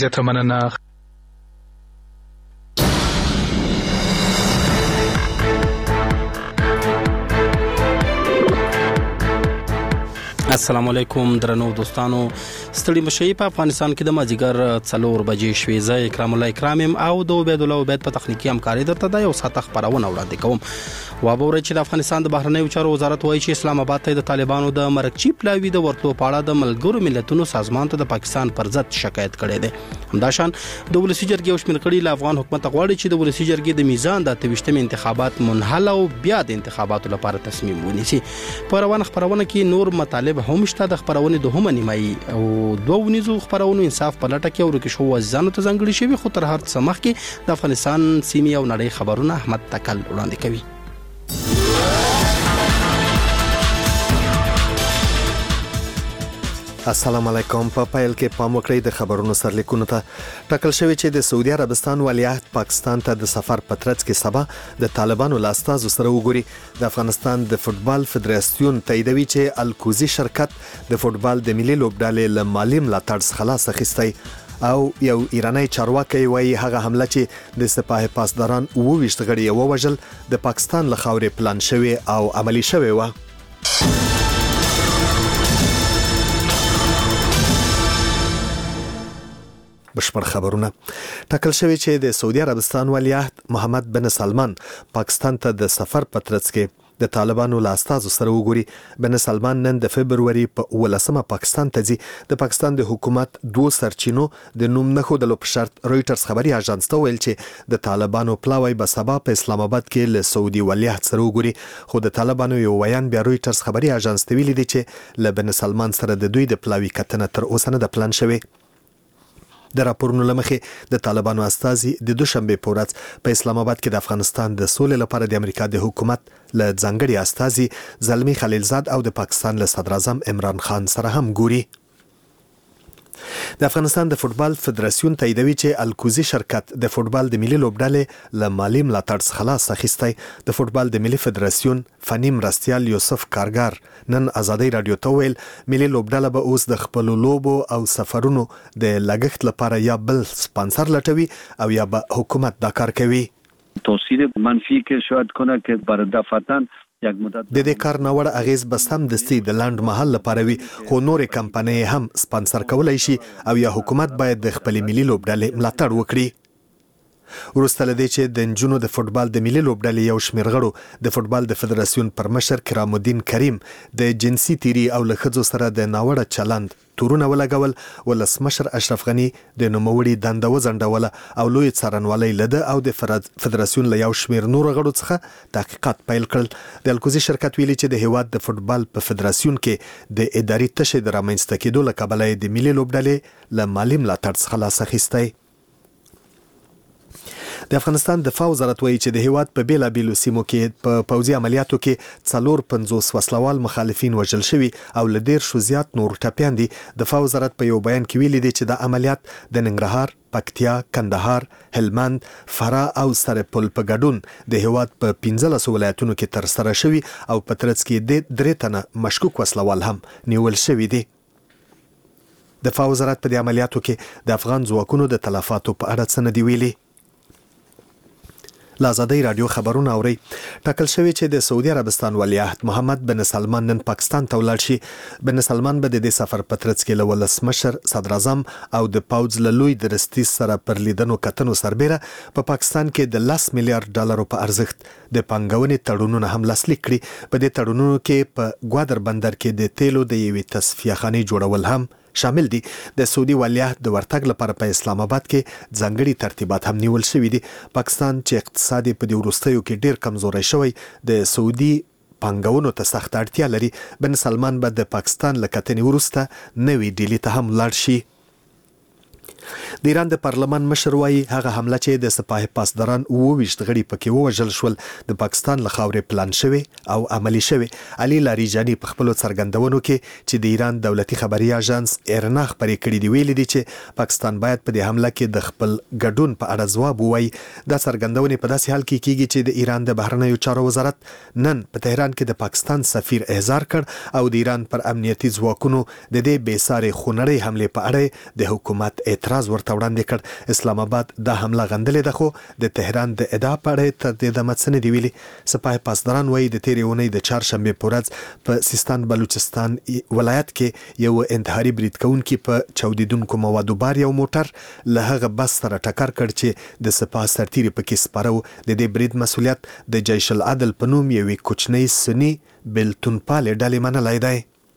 زیاته مننه. السلام علیکم درنو دوستانو، ستړي مشي په افغانستان کې د مازیګر 4 بجې شوې. زه اکرام الله اکرامم او د عبید الله عبید په تخنیکی همکاري درته د یو ساعت خبرونه وړاندې کوم. وابورې چې د افغانستان د بهرنیو چارو وزارت وایي چې اسلام آباد ته د طالبانو د مرکچی پلاوی د ورتلو په اړه د ملګرو ملتونو سازمان ته د پاکستان پر ضد شکایت کړی دی. همداشان د ولسی جرګې او شمېر کړي له افغان حکومت غواړي چې د ولسی جرګې د میزان د 28 انتخابات منحل او بیا د انتخاباتو لپاره تصمیم ونیسي. په روان خبرونه کې نور مطالب هم شته. د خبرونه دوهمه نیمایي او دوه ونیزو خبرونه انصاف په لټه کې ورکه شو وزانو ته ځانګړي شوی، خو تر هر څه مخکې د افغانستان سیمې او نړۍ خبرونه احمد تکل وړاندې کوي. السلام علیکم. په پایل کې پام وکړئ د خبرونو سرلیکونو ته. ټاکل شوی چې د سعودي عربستان ولیعهد پاکستان ته د سفر په ترڅ کې سبا د طالبانو لاستازو سره وګوري. د افغانستان د فوتبال فدراسیون تاییدوي چې الکوزي شرکت د فوتبال د ملي لوبډلې له مالی ملاتړ څخه خلاص اخیستی او یو ایرانی چارواکي وایي هغه حمله چې د سپاه پاسداران 28 غړي ووژل د پاکستان له خاورې پلان شوی او عملی شوی و. بشپړ خبرونه. ټاکل شوی چې د سعودي عربستان ولیعهد محمد بن سلمان پاکستان ته د سفر په ترڅ کې د طالبانو لاستازو سره وګوري. بن سلمان نن د فبرवरी په 18 پاکستان ته ځي. د پاکستان د حکومت دوه سرچینو د نوم نه خودلو په شرط رويټرز خبري اژانس ته ویل چې د طالبانو پلاوی به سبا په اسلام آباد کې له سعودي ولیعهد سره وګوري. خو د طالبانو یو ویان بیا رويټرز خبري اژانس ته ویلي دی چې له بن سلمان سره د دوی د پلاوی کتنه تر اوسه نه د پلان شوی. د راپورونو لمخې د طالبانو استازي د دوشنبه په ورځ په اسلام آباد کې د افغانستان د سولې لپاره د امریکا د حکومت له ځانګړي استازي زلمی خلیلزاد او د پاکستان له صدر اعظم عمران خان سره هم ګوري. د افغانستان د فوتبال فدراسیون تاییدوي چې الکوزي شرکت د فوتبال د ملي لوبډلې له مالی ملاتړ څخه خلاص اخیستی. د فوتبال د ملي فدراسیون فنی مرستیال یوسف کارګار نن ازادي رادیو ته ویل ملي لوبډله به اوس د خپل لوبو او سفرونو د لګښت لپاره یا بل سپانسر لټوي او یا به حکومت دا کار کوي. توصیه منفی که شاید کنه که برای دفعتاً د دې کار نوړ اغیز بس هم دستي د لاند محل لپاره وي، خو نور کمپنۍ هم سپانسر کولای شي او یا حکومت باید د خپل ملي لوبډلې ملاتړ وکړي. وروسته لدی چې د نجونو د فوتبال د ملي لوبډلې یو شمېر غړو د فوتبال د فدراسیون پر مشر کرام الدین کریم د جنسي تیری او له ښځو سره د ناوړه چلند تورونه ولګول. ولسمشر اشرف غنی د نوموړي دنده وځنډوله او لوی څارنوالۍ لده او د فدراسیون له یو شمېر نور غړو څخه تحقیقات پیل کړل. د الکوزي شرکت ویلي چې د هیواد د فوتبال په فدراسیون کې د اداري تشې د رامنځته کېدو له کبله د ملي لوبډلې له مالي ملاتړ څخه لاس اخیستی. د افغانستان دفاع وزارت وایي چې د هیواد په بیلابیلو سیمو کې په پوځي عملیاتو کې 450 وسلوال مخالفین وژل شوي او له 10 زیات نور ټپیان دي. دفاع وزارت په یو بیان کې ویلي دی چې د عملیات د ننګرهار، پکتیا، کندهار، هلمند، فراه او سرپل په ګډون د هیواد په 15 ولایتونو کې تر سره شوي او په ترڅ کې د 3 تنه مشکوک وسلوال هم نیول شوي دي. دفاع وزارت په دې عملیاتو کې د افغان ځواکونو د تلفاتو په اړه څه نه دی ویلي. لازادی رادیو خبرونه اوري. ټاکل شوی چې د سعودي عربستان ولیعهد محمد بن سلمان نن پاکستان ته ولاړ شي. بن سلمان به د دې سفر په ترڅ کې له ولسمشر صدر اعظم او د پوځ له لوی درستي سره پر لیدنو کتنو سربېره په پاکستان کې د 10 میلیارډ ډالرو په ارزښت د پانګونې تړونونه هم لاسلیک کړي. په دې تړونونو کې په ګوادر بندر کې د تیلو د یوې تصفیه خانې جوړول هم شامل دي. د سعودي ولیعهد د ورتګ لپاره په اسلام آباد کې ځانګړي ترتیبات هم نیول شوي دي. پاکستان چې اقتصادي په دې وروستیو کې ډیر کمزوري شوی، د سعودي پانګونو ته سخت اړتیا لري. بن سلمان به د پاکستان له کتنې وروسته نوې ډیلي ته هم لاړ شي. د ایران د پارلمان مشر وایي هغه حمله چې د سپاه پاسداران 28 غړي پکې ووژل شول د پاکستان له خاورې پلان شوی او عملی شوی. علي لاریجانی په خپل څرګندونو کې چې د ایران دولتي خبري اژانس ایرنا خبرې کړې دی ویلي دي چې پاکستان باید په دې حمله کې د خپل ګډون په اړه ځواب ووایي. دا څرګندونې په داسې حال کې کیږي چې د ایران د بهرنیو چارو وزارت نن په تهران کې د پاکستان سفیر احضار کړ او د ایران پر امنیتي ځواکونو د دې بې ساري خونړۍ حمله په اړه د حکومت اعتراض ورته ورته وړاندې کړ. اسلام آباد دا حمله غندلې ده، خو د تهران د ادعا په اړه تر دې دمه څه نه دی ویلي. سپاه پاسداران وایي د تېرې اونۍ د چهارشنبې په ورځ په سیستان بلوچستان ولایت کې یو انتحاري برید کوونکي په چاودیدونکو موادو بار یو موټر له هغه بس سره ټکر کړ چې د سپاه سرتیري پکې سپاره و. د دې برید مسؤلیت د جیش العدل په نوم یوې کوچنۍ سني بلتونپالې ډلې منلی دی.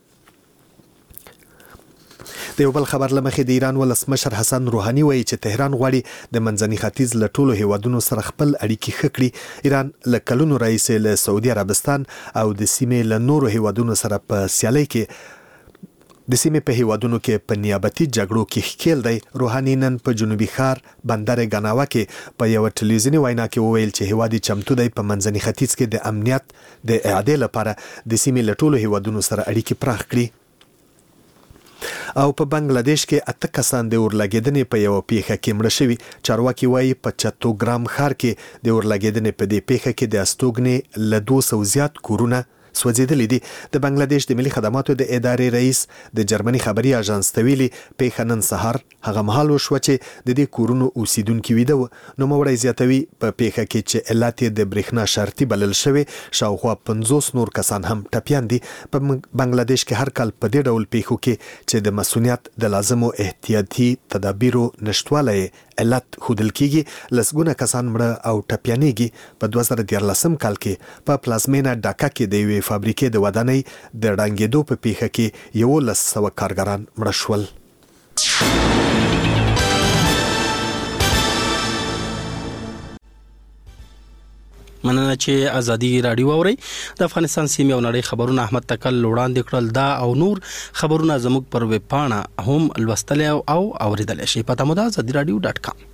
د یو بل خبر لمخې د ایران ولسمشر حسن روحاني وایي چې تهران غواړي د منځني ختیځ له ټولو هیوادونو سره خپل اړیکې ښه کړي. ایران له کلونو راهیسې له سعودي عربستان او د سیمې له نورو هیوادونو سره په سیالۍ کې د سیمې په هیوادونو کې په نیابتي جګړو کې ښکیل دی. روحاني نن په جنوبي ښار بندر ګناوه کې په یو ټلویزیوني وینا کې وویل چې هیواد چمتو دی په منځني ختیځ کې د امنیت د اعادې لپاره د سیمې له ټولو هیوادونو سره اړیکې پراخ کړي. او په بنگلاديش کې 8 کسان د اورلګیدنې په یو پیښه کې مړه شوي. چارواکي وایي په چتوګرام ښار کې د اورلګیدنې په دې پیښه کې د استوګنې له 200 زیات کورونه سوځېدلې دي. د بنگلاديش د ملي خدماتو د ادارې رئیس د جرمني خبري اژانس ته ویلي پیښه نن سهار هغه مهال وشوه چې د دې کورونو اوسیدونکي ویده و. نوموړی زیاتوي په پیښه کې چې علت یې د برېښنا شرطي بلل شوی شاوخوا 50 نور کسان هم ټپیان دي. په بنگلاديش کې هر کال په دې ډول پیښو کې چې د مسؤلیت د لازمو احتیاطي تدابیرو نشټوالی علت ښودل کیږي لسګونه کسان مړه او ټپیانېږي. په 2014 کال کې په پلازمینه ډاکا کې د یوې فابریکې د ودانۍ د ړنګېدو په پیښه کې 1100 کارګران مړه شول. مننه چې ازادي رادیو اوري. د افغانستان سیمه او نړۍ خبرونه احمد تکل وړاندې کړل. دا او نور خبرونه زموږ پر ویب پاڼه هم لوستل او اوریدل شي. پته مو ده azadiradio.com.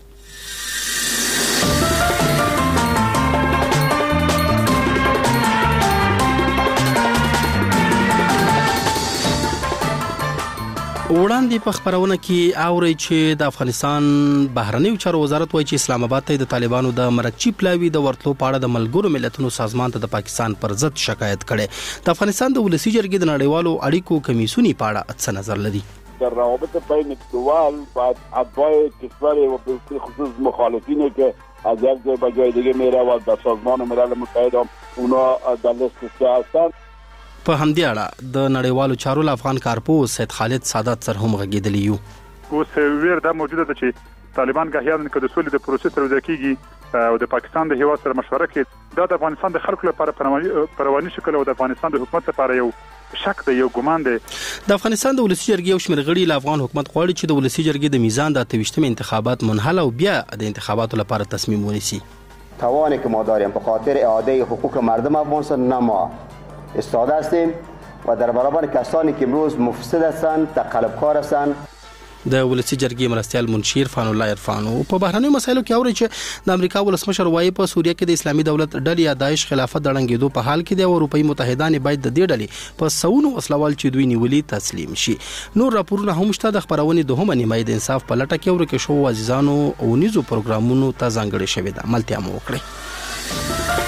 وړاندې په خبرونه کې اوري چې د افغانستان بهرنیو چارو وزارت وایي چې اسلام آباد ته د طالبانو د مرکچی پلاوی د ورتلو په اړه د ملګرو ملتونو سازمان ته د پاکستان پر ضد شکایت کړي. د افغانستان د ولسی جرګې د نړیوالو اړیکو کمیسیونی په اړه څه نظر لري؟ در روابط بین الدول بعد اتباع کشور و به خصوص مخالفینی که از یک جای به جای دیگه میره و در سازمان ملل متحد هم اونا در لیست سه هستند. په همدې اړه د نړیوالو چارو افغان کارپوس سید خالد سادات سره هم غږیدلی یو. اوس ویر دا موجوده ده چې طالبان غاهیان کې د سولې د پروسې تر وځي کیږي او د پاکستان د هیواد سره مشوره کوي. دا د افغانستان د خلکو لپاره پرواني شکل او د افغانستان د حکومت لپاره یو شک دی، یو ګمان دی. د افغانستان د ولسی جرګې یو شمېر غړي له افغان حکومت غواړي چې د ولسی جرګې د میزان د 28 انتخابات منحل او بیا د انتخاباتو لپاره تصمیم ونیسي. توانی که ما داریم به خاطر اعاده حقوق مردم افغانستان نه ما استاده هستیم و در برابر کسانی که امروز مفسد هستند، طلبکار هستند. د ولسی جرګې مرستیال منشیر فان الله عرفانو په بهرنیو مسایلو کې اوري چې د امریکا ولسمشر وایي په سوریه کې د اسلامي دولت ډلې یا داعش خلافت د ړنګېدو په حال کې د اروپایي متحدان باید د دې ډلې په سونو وسلوال چې دوی نیولي تسلیم شي. نور راپورونه هم شته. د خبرونې دوهمه نیمه د انصاف په لټه کې ورکه شو عزیزانو او نيزو پروګرامونو ته ځانګړي شوی ده. ملتیا مو وکړي.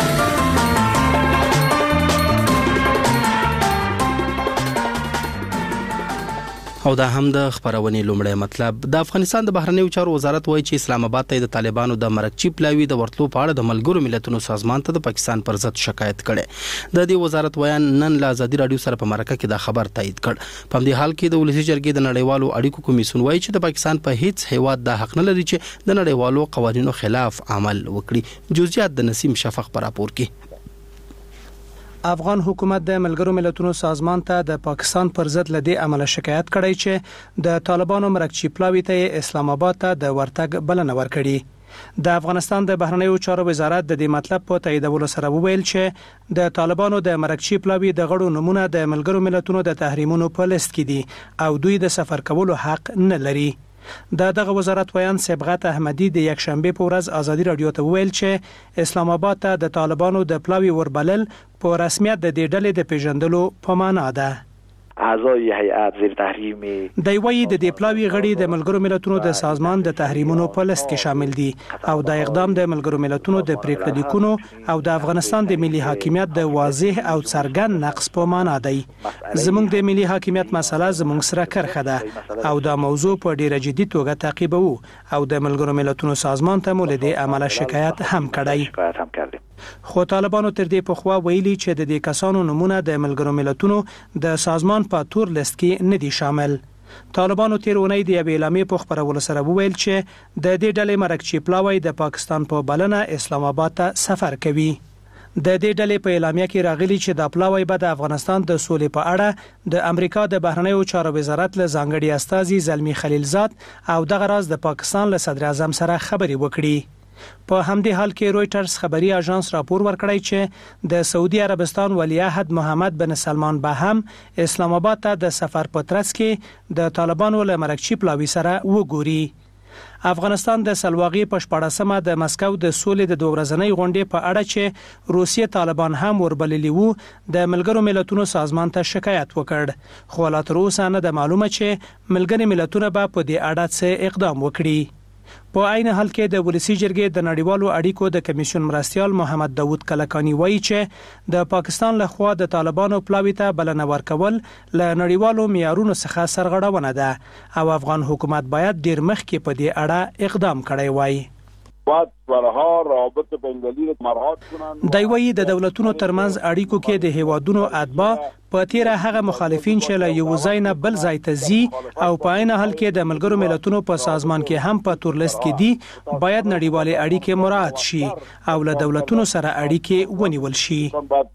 او دا هم د خبرونې لومړی مطلب. د افغانستان د بهرنیو چارو وزارت وایي چې اسلام آباد ته د طالبانو د مرکچی پلاوی د ورتلو په اړه د ملګرو ملتونو سازمان ته د پاکستان پر ضد شکایت کړي. د دې وزارت ویان نن له ازادي رادیو سره په مرکه کې دا خبر تایید کړ. په دې حال کې د ولسی جرګې د نړیوالو اړیکو کمیسیون وایي چې د پاکستان په هیڅ هیواد د حق نه لري چې د نړیوالو قوانینو خلاف عمل وکړي. جزئیات د نسیم شفق پر راپور کې. افغان حکومت د ملګرو ملتونو سازمان ته د پاکستان پر ضد لدی عمل شکایت کړی چې د طالبانو مرکچی پلاوی ته اسلام آباد ته د ورتګ بلنه ورکړي. د افغانستان د بهرنیو چارو وزارت د دې مطلب په تاییدولو سره وویل چې د طالبانو د مرکچی پلاوی د غړو نمونه د ملګرو ملتونو د تحریمونو په لیست کې دي او دوی د سفر کولو حق نه لري. دغه وزارت ویان صبغت احمدی د یک شنبه په ورځ ازادي رادیو ته ویل چې اسلام آباد ته د طالبانو د پلاوی وربلل په رسمیت د دې ډلې د پیژندلو په معنا ده. اعضای هیئت زیر تحریم دی وایي د دې پلاوی غړي د ملګرو ملتونو د سازمان د تحریمونو په لست کې شامل دي او دا اقدام د ملګرو ملتونو د پریکړې لیکونو او د افغانستان د ملي حاکمیت د واضح او څرګند نقض په معنا دی. زموږ د ملي حاکمیت مسله زموږ سره کرخه ده او دا موضوع په ډیره جدي توګه تعقیبوو او د ملګرو ملتونو سازمان ته مو له دې عمله شکایت هم کړی. خو طالبانو تر دې پخوا ویلي چې د دې کسانو نمونه د ملګرو ملتونو د سازمان په تور لیست کې نه دي شامل. طالبانو تیر اونۍ د یوې اعلامیې په خپرولو سره وویل چې د دې ډلې مرکچی پلاوی د پاکستان په بلنه اسلام آباد ته سفر کوي. د دې ډلې په اعلامیه کې راغلي چې د پلاوی به د افغانستان د سولې په اړه د امریکا د بهرنیو چارو وزارت له ځانګړي استازي زلمی خلیلزاد او دغه راز د پاکستان له صدر اعظم سره خبرې وکړي. په همدې حال کې رويټرز خبري اژانس راپور ورکړی چې د سعودي عربستان ولیعهد محمد بن سلمان به هم اسلام آباد ته د سفر په ترڅ کې د طالبانو له مرکچی پلاوی سره وګوري. افغانستان د سلواغي په 14مه د مسکو د سولې د 2 ورځنۍ غونډې په اړه چې روسیې طالبان هم وربللي وو د ملګرو ملتونو سازمان ته شکایت وکړ. خو لا تر اوسه نه د معلومه چې ملګري ملتونه به په دې اړه څه اقدام وکړي. په عین حال کې د ولسی جرګې د نړیوالو اړیکو د کمیشن مرستیال محمد داوود کلکانی وایي چې د پاکستان لخوا د طالبانو پلاوی ته بلنه ورکول له نړیوالو معیارونو څخه سرغړونه ده او افغان حکومت باید ډیر مخکې په دې اړه اقدام کړی وای. دی وایي د دولتونو ترمنځ اړیکو کې د هیوادونو اتباع په تیره هغه مخالفین چې له یو ځای نه بل ځای ته ځي او په عین حال کې د ملګرو ملتونو په سازمان کې هم په تور لیست کې دي باید نړیوالې اړیکې مراعات شي او له دولتونو سره اړیکې ونیول شي.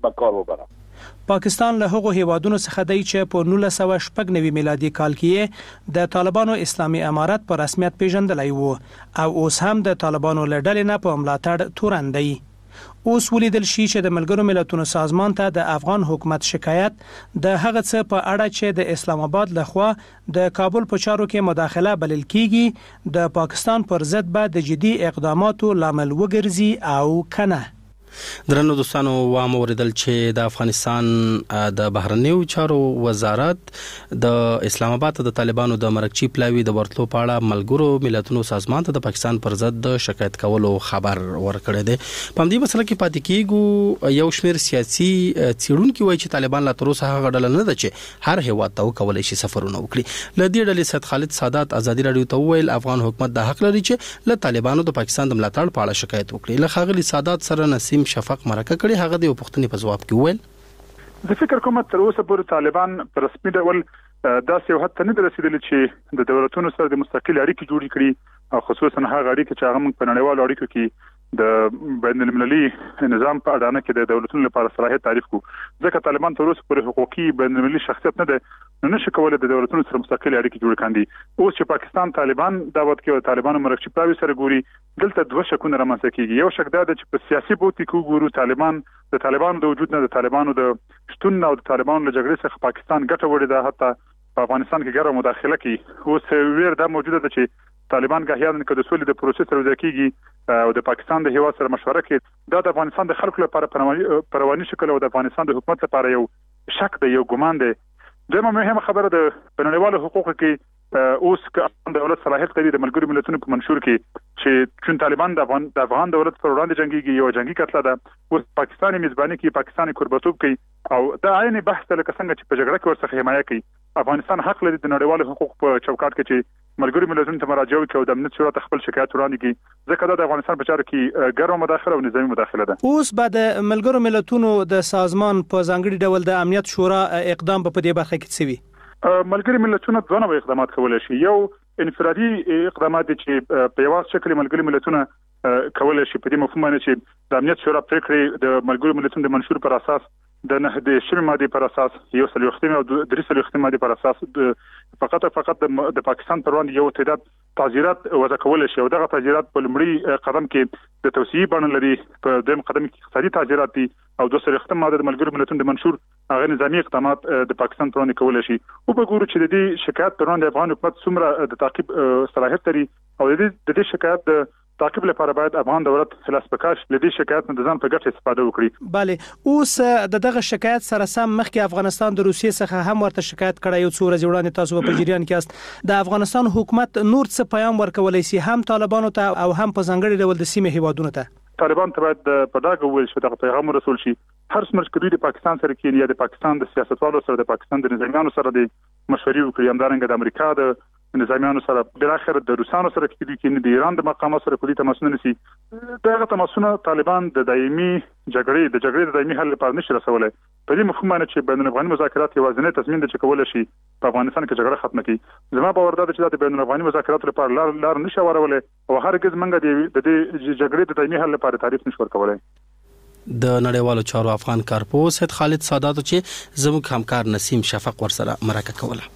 پاکستان له هغو هیوادونو څخه دی چې په 1996 میلادي کال کې د طالبانو اسلامي امارت په رسمیت پیژندلای وو او اوس هم د طالبانو له ډلې نه په ملاتړ تورن دی. اوس ولیدل شي چې د ملګرو ملتونو سازمان ته د افغان حکومت شکایت د هغه څه په اړه چې د اسلام آباد لخوا د کابل په چارو کې مداخله بلل کیږي د پاکستان پر ضد به د جدي اقداماتو لامل وګرځي او کنه. درنو دوستانو واموردل چې د افغانستان د بهرنیو چارو وزارت د اسلام آباد د طالبانو د مرکچی پلاوی د ورتلو په اړه ملګرو ملتونو سازمان ته د پاکستان پر ضد د شکایت کولو خبر ورکړی دی. په دې مسله کې پاتې کېږو یو شمېر سیاسي څېړونکي وایي چې طالبان لا تر اوسه هغه ډله نه ده چې هر هیواد ته وکولای شي سفرونه وکړي. له دې ډلې سید خالد سادات ازادي رادیو ته وویل افغان حکومت د حق لري چې له طالبانو د پاکستان د ملاتړ په اړه شکایت وکړي. له ښاغلي سادات سره نسیم شفق مرکه کړي. هغه د پوښتنې په جواب کې وویل زه فکر کوم تر اوسه پورې طالبان په رسمي ډول داسې یو حد ته نه رسیدلي چې د دولتونو سره د مستقل اړیکې جوړې کړي او خصوصا هغه اړیکې چې هغه موږ په نړیوالو اړیکو کې د بین المللي نظام په اډانه کې د دولتونو لپاره صلاحیت تعریف کو. ځکه طالبان تر اوسه پورې حقوقي بین المللي شخصیت نه ده نشي کولای د دولتونو سره مستقل اړیکې جوړ کړي. اوس چې پاکستان طالبان دعوت کوي طالبانو مرکچی پلاوی سره ګوري دلته دوه شکونه رامنځته کیږي. یو شک دا ده چې په سیاسي بوتي کې ګورو طالبانو د وجود نه د طالبانو د شتون او د طالبانو له جګړې څخه پاکستان ګټه وړي ده حتی په افغانستان کې ګرم مداخله کوي. اوس ویر دا موجوده ده چې طالبان غاهیان کې د سولې د پروسس سره ځکیږي او د پاکستان د هیواد سره مشوره کوي. دا د افغانستان د خلکو لپاره پرواني شکل او د افغانستان د حکومت لپاره یو شک دی، یو ګمان دی. دغه مهمه خبره ده په نړیوالو حقوقو کې اوس که دولت صلاحیت لري د ملګرو ملتونو په منشور کې چې چون طالبان د افغان دولت پر وړاندې جنگيږي یو جنگي کتله ده اوس پاکستاني میزباني کوي، پاکستاني قربتوب کوي او دا عین بحث لکه څنګه چې په جګړه کې ورڅخه حمایت کوي. افغانستان حق لري د نړیوالو حقوقو په چوکاټ کې چې ملګرو ملتونو ته مراجعه وکړي او د امنیت شورا ته خپل شکایت وړاندې کړي، ځکه دا د افغانستان په چارو کې ګرمه مداخله او نظامی مداخله ده. اوس بعد ملګرو ملتونو د سازمان په ځانګړي ډول د امنیت شورا اقدام په دې برخه کې څه وی؟ ملګری ملتونه دوه نوع اقدامات کولای شي. یو انفرادي اقدامات چې په یوه شکل ملګری ملتونه کولای شي په دې مفهوم باندې چې د امنیت شورا پریکړې د ملګری ملتونو د منشور پر اساس د نه د شمه ماده پر اساس یو سلوختمه او درې سلوختمه ماده پر اساس فقط د پاکستان پر وړاندې یو تعداد تعزیرات وضع کول شي او دغه تعزیرات په لومړي قدم کې د توسعې بڼه لري، په دویم قدم کې اقتصادي تعزیرات دي او د سلوختمه ماده د ملګرو ملتونو د منشور هغه نظامی اقدامات د پاکستان پر وړاندې کول شي. او په ګورو چې د دې شکایت پر وړاندې افغان حکومت څومره د تعقیب صلاحیت لري او د دې شکایت د تعقیب لپاره باید افغان دولت خلاص پکاش لدی شکایت نه ځان په ګټه استفاده وکړي. bale اوس دغه شکایت سره سم مخکې افغانستان د روسیې څخه هم ورته شکایت کړی یو څو ورځې وړاندې تاسو په جریان کې است. د افغانستان حکومت نور څه پیغام ورکولای شي هم طالبانو ته او هم په ځانګړي ډول د سیمې هیوادونو ته؟ طالبان ته باید په داګه ویل شي دغه پیغام رسول شي هر څومره چې د پاکستان سره کې یا د پاکستان د سیاستوالو سره د پاکستان د نظامیانو سره د مشورې وکړي همدارنګه د امریکا د نظامیانو سره بل اخر د روسانو سره کې د ایران د مقاماتو سره کلی تماسونه نشي. دغه تماسونه طالبان د دایمي جګړې د دایمي حل لپاره نشي رسولای. په دې مفهوم باندې چې بین الافغاني مذاکرات یوازینی تضمین د چکول شي په افغانستان کې جګړه ختمه کړي. زما باور ده چې د بین الافغاني مذاکرات لپاره لار نشي ورولای او هرګز منګه د دې جګړې د دایمي حل لپاره تعریف نشي ورکولای. د نړیوالو چارو افغان کارپوه سید خالد سادات چې زموږ همکار نسیم شفق ورسره مرکه کوله.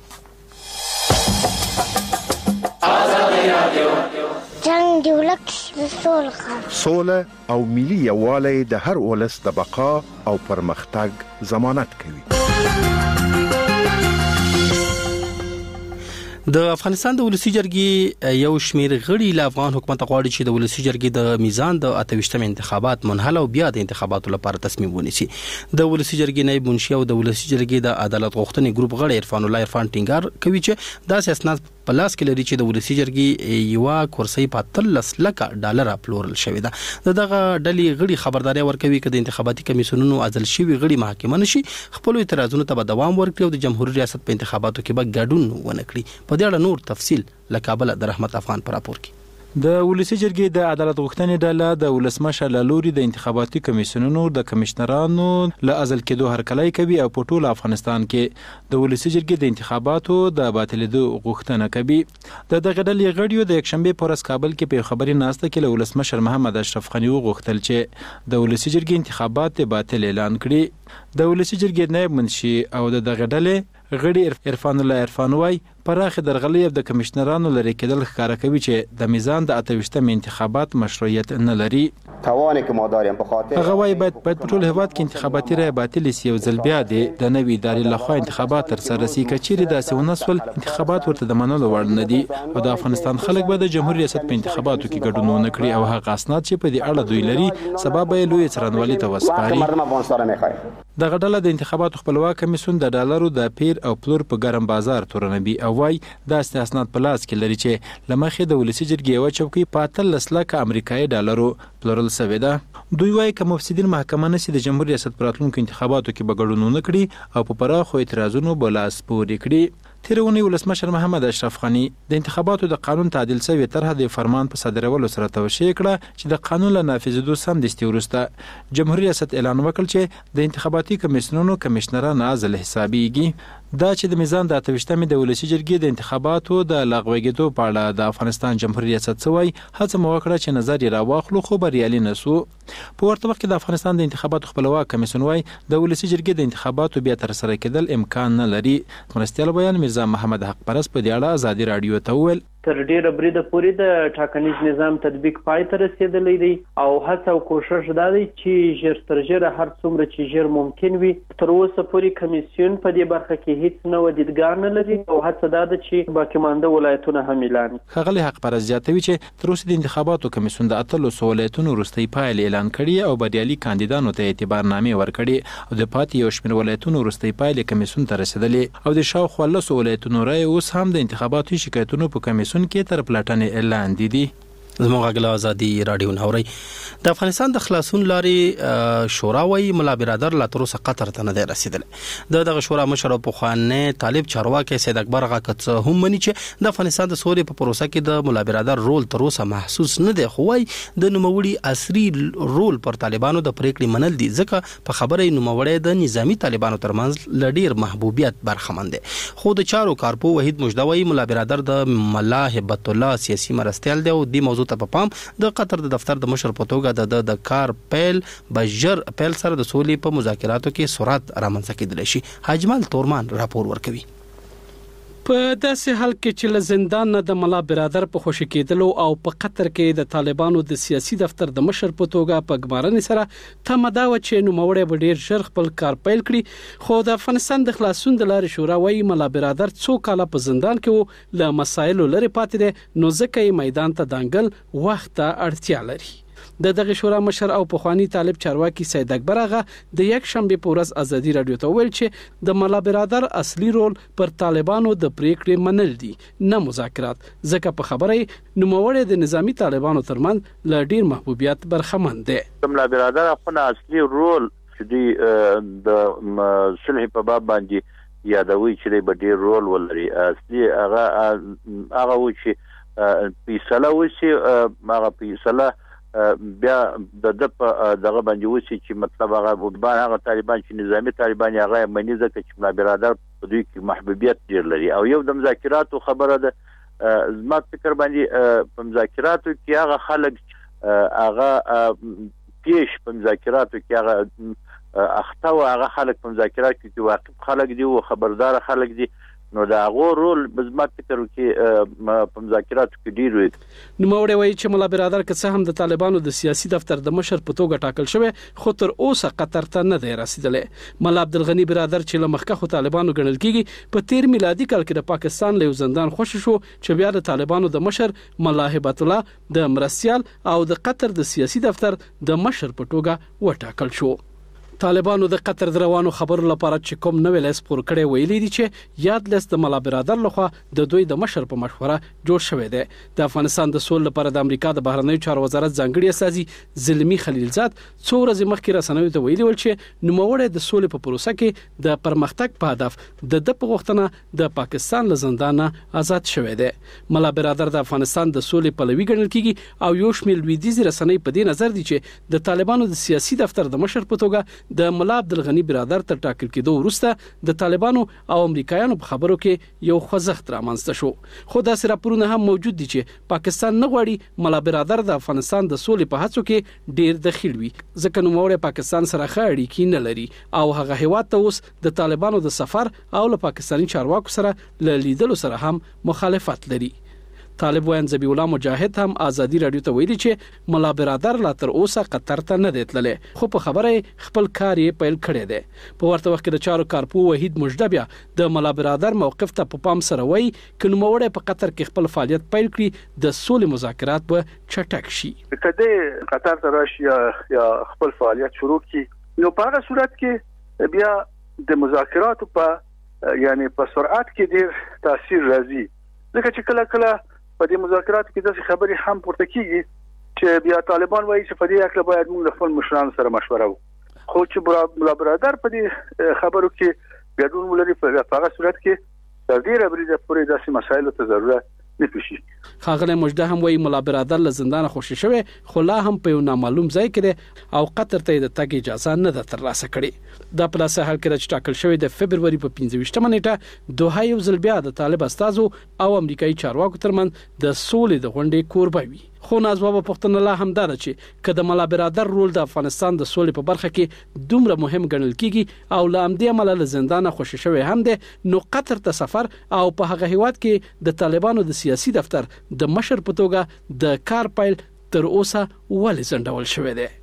جنگ دی ولک سوله او ملي یووالی د هر ولس د بقا او پرمختګ ضمانت کوي. د افغانستان د ولسی جرګې یو شمیر غړي له افغان حکومت غواړي چې د ولسی جرګې د میزان د 28م انتخابات منحل او بیا د انتخاباتو لپاره تصمیم ونیسي. د ولسی جرګې نائب منشي او د ولسی جرګې د عدالت غوښتنې ګروپ غړي عرفان الله عرفان ټینګار کوي چې داسې اسناد په لاس کې لري چې د ولسی جرګې یو کرسي په 13 لک ډالر پلورل شوې ده. دغه ډلې غړي خبرداري ورکوي چې د انتخاباتي کمیسیونونو عزل شوی غړي محاکمه نشي خپل اعتراضونو ته به دوام ورکړي او د جمهوریت ریاست په انتخاباتو کې به ګډون ونه کړي. په دې اړه نور تفصیل له کابل د رحمت افغان پر راپور کې. د ولسی جرګې د عدالت غوښتنې ډله د ولسمشر لوري د انتخاباتي کمیسیونونو د کمشنرانو له ازل کېدو هرکلی کوي او په ټول افغانستان کې د ولسی جرګې د انتخاباتو د باطلېدو غوښتنه کوي. د دغه ډلې غړیو د یکشنبه په ورځ کابل کې په خبري ناسته کې له ولسمشر محمد اشرف غنی وغوښتل چې د ولسی جرګې انتخابات باطل اعلان کړي. د ولسی جرګې نائب منشي او د دغه ډلې غړي عرفان الله عرفان وای پراخ درغلې د کمشنرانو لري کېدل ښکارا کوي چې د میزان د 28م انتخابات مشروعیت نه لري. توانه که ما داریم په خاطر هغه وای باید په ټول هیواد کې انتخاباتي رای باطل شي او ځل بیا د نوې ادارې لخوا انتخابات تر سره شي کچېری داسې ونسول انتخابات ورته د منلو وړ نه دي او د افغانستان خلک به د جمهوریت ریاست په انتخاباتو کې ګډون ونه کړي او هغه اسناد چې په دې اړه دوی لري سبب یې لوی څرنوالي ته وسپاري. دغه ډله د انتخاباتو خپلواک کمیسیون د ډالرو د پیر او پلور په ګرم بازار تورنبي او وای د اسناد په لاس کې لري چې لمخې د ولسی جرګې یو چوکۍ په 13 لک امریکایي ډالرو پلورل شوی ده. دوی وای کوم مفسدین محکمه نشي د جمهوریت ریاست پر راتلونکو انتخاباتو کې بغړون نه کړي او په پراخو اعتراضونو بلاس پورې کړي. تیرونی ولسمشر محمد اشرف غنی د انتخاباتو د قانون تعدیل شوی طرح د فرمان په صادرولو سره توشیح کړه چې د قانون له نافذېدو سم دستي وروسته جمهوریت ریاست اعلان وکړ چې د انتخاباتي کمیسیونونو کمشنران عزل حسابيږي. دا چې د میزان د 28مې د ولسی جرګې د انتخاباتو د لغوهګېدو په اړه د افغانستان جمهوریت ریاست سوی هڅه مو وکړه چې نظر یې راواخلو خو بریالي نسو. په ورته وخت کې د افغانستان د انتخاباتو خپلواک کمیسیون وای د ولسی جرګې د انتخاباتو بیا تر سره کېدل امکان نه لري. مرستیال بیان میرزا محمد حق پرست په دې اړه ازادي رادیو ته وویل تر ډیره بریده پورې د ټاکنیز نظام تطبیق پای ته رسیدلی دی او هڅه او کوشش دا دی چې ژر تر ژره هر څومره چې ژر ممکن وي. تر اوسه پورې کمیسیون په دې برخه کې هیڅ نوې دیدګار نه لري او هڅه دا ده چې باقي مانده ولایتونه هم اعلان کړي. ښاغلی حق پرست زیاتوي چې تر اوسه د انتخاباتو کمیسیون د 13 ولایتونو وروستۍ پایلې اعلان کړي او بریالي کاندیدانو ته اعتبارنامې ورکړي او د پاتې یو شمېر ولایتونو وروستۍ پایلې کمیسیون ته رسیدلې او د شاوخوا 10 ولایتونو رای اوس هم د انتخاباتي شکایتونو په کمیسیون کې تر پلاټنې اعلان دي. زموږ غږ ازادي رادیو نوري د افغانستان د خلاصون لاري شورا وای مولا برادر لا تر اوسه قطر ته نه رسیدل. دغه شورا مشر په خوانه طالب چارواکي سید اکبر غاکت هم مني چې د افغانستان د سولې په پروسه کې د مولا برادر رول تر اوسه محسوس نه دی خو وای د نوموړي عصري رول پر طالبانو د پریکړې منل دي ځکه په خبره نوموړي د نظامی طالبانو ترمنځ لډیر محبوبیت برخمن دي. خو د چارو کارپو وحید مجدوی مولا برادر د ملا هبت الله سیاسي مرستيال دی او د موضوع ته په پام د قطر د دفتر د مشر په توګه د کار پیل بجر پیل سره د سولې په مذاکراتو کې سرعت رامنځته کېدلی شي. حاجمال تورمان راپور ورکوي. په داسې حال کې چې له زندان نه د ملا برادر په خوشی کېدلو او په قطر کې د طالبانو د سیاسي دفتر د مشر په توګه په ګمارنې سره تمه دا و چې نوموړی به ډیر ژر خپل کار پیل کړي، خو د افغانستان د خلاصون د لارې شورا وايي ملا برادر څو کاله په زندان کې و، له مسایلو لري پاتې دی، نو ځکه یې میدان ته دانګل وخت ته اړتیا لري. د دغه شورا مشر او پخوانی طالب چارواکي سید اکبر آغا د یک شنبه په ورځ ازادي رادیو ته ویل چې د ملا برادر اصلي رول پر طالبانو د پریکړې منل دي نه مذاکرات، ځکه په خبره نوموړی د نظامی طالبانو ترمنځ له ډیر محبوبیت برخمن دی. ملا برادر خپل اصلي رول چې د صلح په باب باندې یادوي چې به ډیر رول ولري، اصلي هغه و چې فیصله وشي، هغه فیصله بیا د دغه باندې وسی چې مطلب هغه طالبان چې نظامی طالبان هغه منی ځکه چې ملا برادر په دوی کې محبوبیت ډیر لري او یو د مذاکراتو خبره ده. زما فکر باندې په مذاکراتو کې هغه خلک هغه پیش په مذاکراتو کې هغه اخته او هغه خلک په مذاکرات کې واقف خلک دي او خبردار خلک دي، نو دا غو رول بزمت فکر کې په مذاکراتو کې ډیر وي. نوموړی وایي چې ملا برادر که څه هم د طالبانو د سیاسي دفتر د مشر په توګه ټاکل شوی، خو تر اوسه قطر ته نه دی رسیدلی. ملا عبدالغنی برادر چې له مخکښو طالبانو ګڼل کیږي، په 13 میلادي کال کې د پاکستان له یو زندان خوشی شو چې بیا د طالبانو د مشر ملا هبت الله د مرستیال او د قطر د سیاسي دفتر د مشر په توګه وټاکل شو. طالبانو د قطر د روانو خبرو لپاره چې کوم نوې لیست پور کړی ویلي دي چې یاد لیست د ملا برادر لخوا د دوی د مشر په مشوره جوړ شوی دی. د افغانستان د سولې لپاره د امریکا د بهرنیو چارو وزارت ځانګړي استازي زلمی خلیلزاد څو ورځې مخکې رسنیو ته ویلي ول چې نوموړی د سولې په پروسه کې د پرمختګ په هدف د په غوښتنه د پاکستان له زندان آزاد شوی دی. ملا برادر د افغانستان د سولې پلوي ګڼل کیږي او یو شمېر لویدیځي رسنۍ په دې نظر دي چې د طالبانو د سیاسي دفتر د مشر په توګه د ملا عبدالغنی برادر تر ټاکل کېدو وروسته د طالبانو او امریکایانو په خبرو کې یو خوځښت رامنځته شو. خو داسې راپورونه هم موجود دي چې پاکستان نه غواړي ملا برادر د افغانستان د سولې په هڅو کې ډیر دخیل وي، ځکه نوموړی پاکستان سره ښه اړیکې نه لري او هغه هیواد ته اوس د طالبانو د سفر او له پاکستاني چارواکو سره له لیدلو سره هم مخالفت لري. طالب وین ذبیح الله مجاهد هم ازادي رادیو ته ویلي چې ملا برادر لا تر اوسه قطر ته نه دی تللی، خو په خبره خپل کار یې پیل کړی دی. په ورته وخت کې د چارو کارپو وحید مجدبیا د ملا برادر موقف ته په پام سره وایي که نوموړی په قطر کې خپل فعالیت پیل کړي د سولې مذاکرات به چټک شي. کله قطر ته راشي یا خپل فعالیت شروع کړي نو په هغه صورت کې بیا د مذاکراتو په یعنی په سرعت کې ډیر تاثیر راځي، ځکه چې کله په دې مذاکراتو کې داسې خبرې هم پورته کیږي چې بیا طالبان وایي چې په دې اړه باید موږ خپل مشرانو سره مشوره وکړو، خو چې ملا برادر په دې خبرو کې ګډون ولري په هغه صورت کې تر ډیره بریده پورې داسې مسایلو ته ضرورت نه پېښي. ښاغلی مجده هم وایي ملا برادر له زندانه خوشي شوی، خو لا هم په یو نامعلوم ځای کې دی او قطر ته د تګ اجازه نه ده ترلاسه کړې. دا په داسې حال کې چې ټاکل شوی د فبروري په 15 نیټه دوحه یو ځل بیا د طالب استازو او امریکایي چارواکو ترمنځ د سولې د غونډې کوربه وي. خو نازوابه پښتنه لا هم دا ده چې که د ملا برادر رول د افغانستان د سولې په برخه کې دومره مهم ګڼل کیږي او له همدې امله له زندانه خوشي شوی هم دی، نو قطر ته سفر او په هغه هیواد کې د طالبانو د سیاسي دفتر د مشر په توګه د کار پیل تر اوسه ولې ځنډول شوی دی.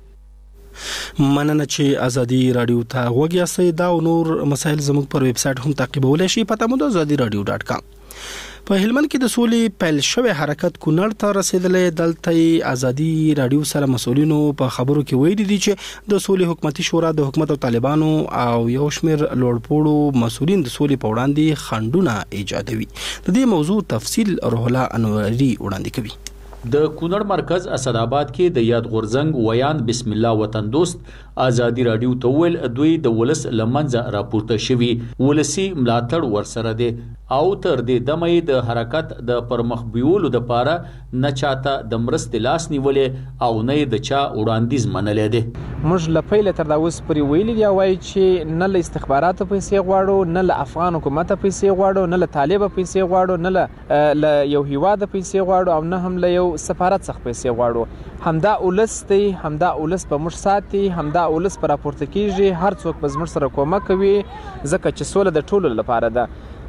مننه چې ازادي رادیو ته غوږ یاستئ. دا او نور مسایل زموږ پر ویب سټ هم تعقیبولای شئ. پته مو د azadiradio.com. په هلمند کې د سولې پیل شوی حرکت کونړ ته رسیدلې. دلته ازادي رادیو سره مسولینو په خبرو کې ویلي دي چې د سولې حکومتي شورا د حکومت او طالبانو او یو شمېر لوړپوړو مسولین د سولې په وړاندې خنډونه ایجادوي. د دې موضوع تفصیل روح الله انوري وړاندې کوي. د کونړ مرکز اسداباد کې د یاد غورزنګ ویان بسم الله وطن دوست ازادي رادیو ته ویل دوی د ولس لمنځه راپورته شوی ولسی ملاتړ ورسره دي او تر دې دمه د حرکت د پرمخ بیولو د پاره نه چاته د مرستې لاس نیولې او نه د چا وړاندیز منلې دي. موږ لپاره تر دا اوس پرې ویلي دی وایي چې نه له استخباراتو پیسې غواړو، نه له افغان حکومت پیسې غواړو، نه له طالب پیسې غواړو، نه له یو هیواد پیسې غواړو او نه هم له یو سفارت څخه پیسې غواړو. همدا اولس دی، همدا اولس په موږ ساتي، همدا اولس پر راپورته کیږي. هر څوک به زموږ سره کومک کوي ځکه چې سوله د ټولو لپاره ده.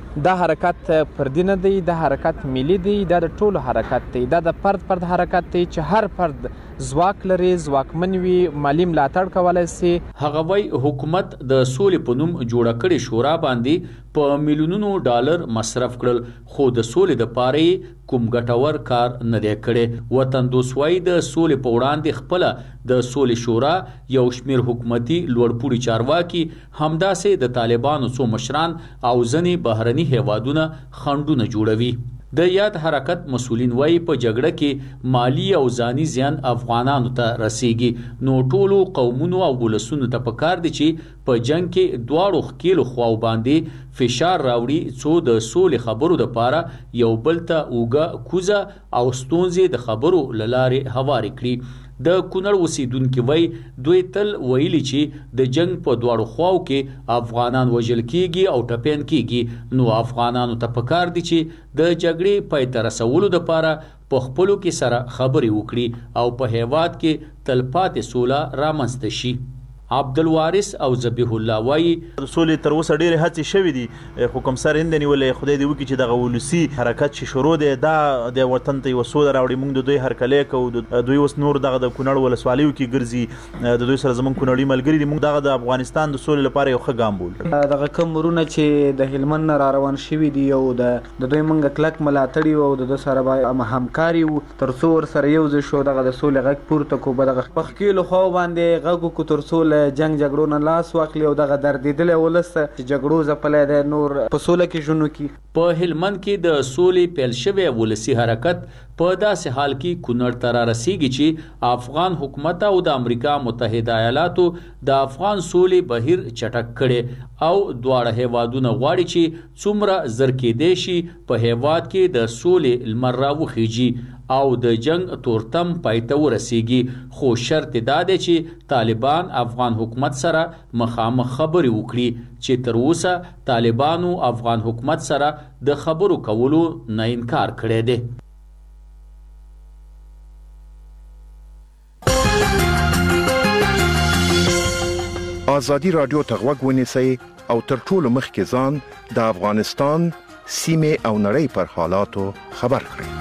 دا حرکت فردي نه دی، دا حرکت ملي دی، دا د ټولو حرکت دی، دا د فرد حرکت دی چې هر فرد ځواک لري، ځواکمن وي، مالي ملاتړ کولی سي. هغه وایي حکومت د سولې په نوم جوړه کړې شورا باندې په میلیونونو ډالر مصرف کړل، خو د سولې دپاره کوم ګټور کار نه دی کړی. وطن دوست وایي د سولې په وړاندې خپله د سولې شورا یو شمېر حکومتي لوړپوړي چارواکي، همداسې د طالبانو څو مشران او ځینې بهرني هیوادونه خنډونه جوړوي. د یاد حرکت مسؤلین وایي په جګړه کې مالی او ځاني زیان افغانانو ته رسیږي، نو ټولو قومونو او ولسونو ته پکار دي چې په جنگ کې دواړو ښکیلو خواو باندې فشار راوړي څو د سولې خبرو دپاره یو بل ته اوږه کوزه او ستونزې د خبرو له لارې هوارې کړي. د کونړ اوسیدونکي وایي دوی تل ویلي چې د جنگ په دواړو خواو کې افغانان وژل کیږي او ټپیان کیږي، نو افغانانو ته پکار دي چې د جګړې پای ته رسولو دپاره په خپلو کې سره خبرې وکړي او په هیواد کې تلپاتې سوله رامنځته شي. عبدالوارث او ذبیح الله وایي د سولې تر اوسه ډېرې هڅې شوې دي، خو کوم سر نه نیولې. خدای دې وکړي چې دغه ولسي حرکت چې شروع دی دا د وطن ته یوه سوله راوړي. موږ د دوی هرکلی کوو، دوی اوس نور دغه د کونړ ولسوالیو کې ګرځي، د دوی سره زموږ کونړي ملګري دي. موږ دغه د افغانستان د سولې لپاره یو ښه ګام بولو. دغه کم ورونه چې د هلمند نه را روان شوي دي او د دوی موږ کلک ملاتړي وو او د دوی سره به همکاري وو تر څو ورسره یو ځای شو دغه د سولې غږ پورته کړو، به دغه په ښکیلو خواو باندې غږ وکړو تر څو جنگ جګړو نه لاس واخلي او دغه دردېدلی ولس چې جګړو ځپلی دی نور په سوله کې ژوند وکړي. په هلمند کې د سولې پیل شوی ولسي حرکت په داسې حال کې کونړ ته را رسیږي چې افغان حکومت او د امریکا متحده ایالاتو د افغان سولې بهیر چټک کړي او دواړه هیوادونه غواړي چې څومره زر کېدی شي په هیواد کې د سولې لمر راوخیږي او د جنگ تورتم پای ته ورسیږي. خو شرط دا دی چې طالبان افغان حکومت سره مخامخ خبرې وکړي چې تر اوسه طالبانو افغان حکومت سره د خبرو کولو نه انکار کړی دی. ازادي رادیو ته غوږ ونیسئ او تر ټولو مخکې ځان د افغانستان سیمې او نړۍ پر حالاتو خبر کړئ.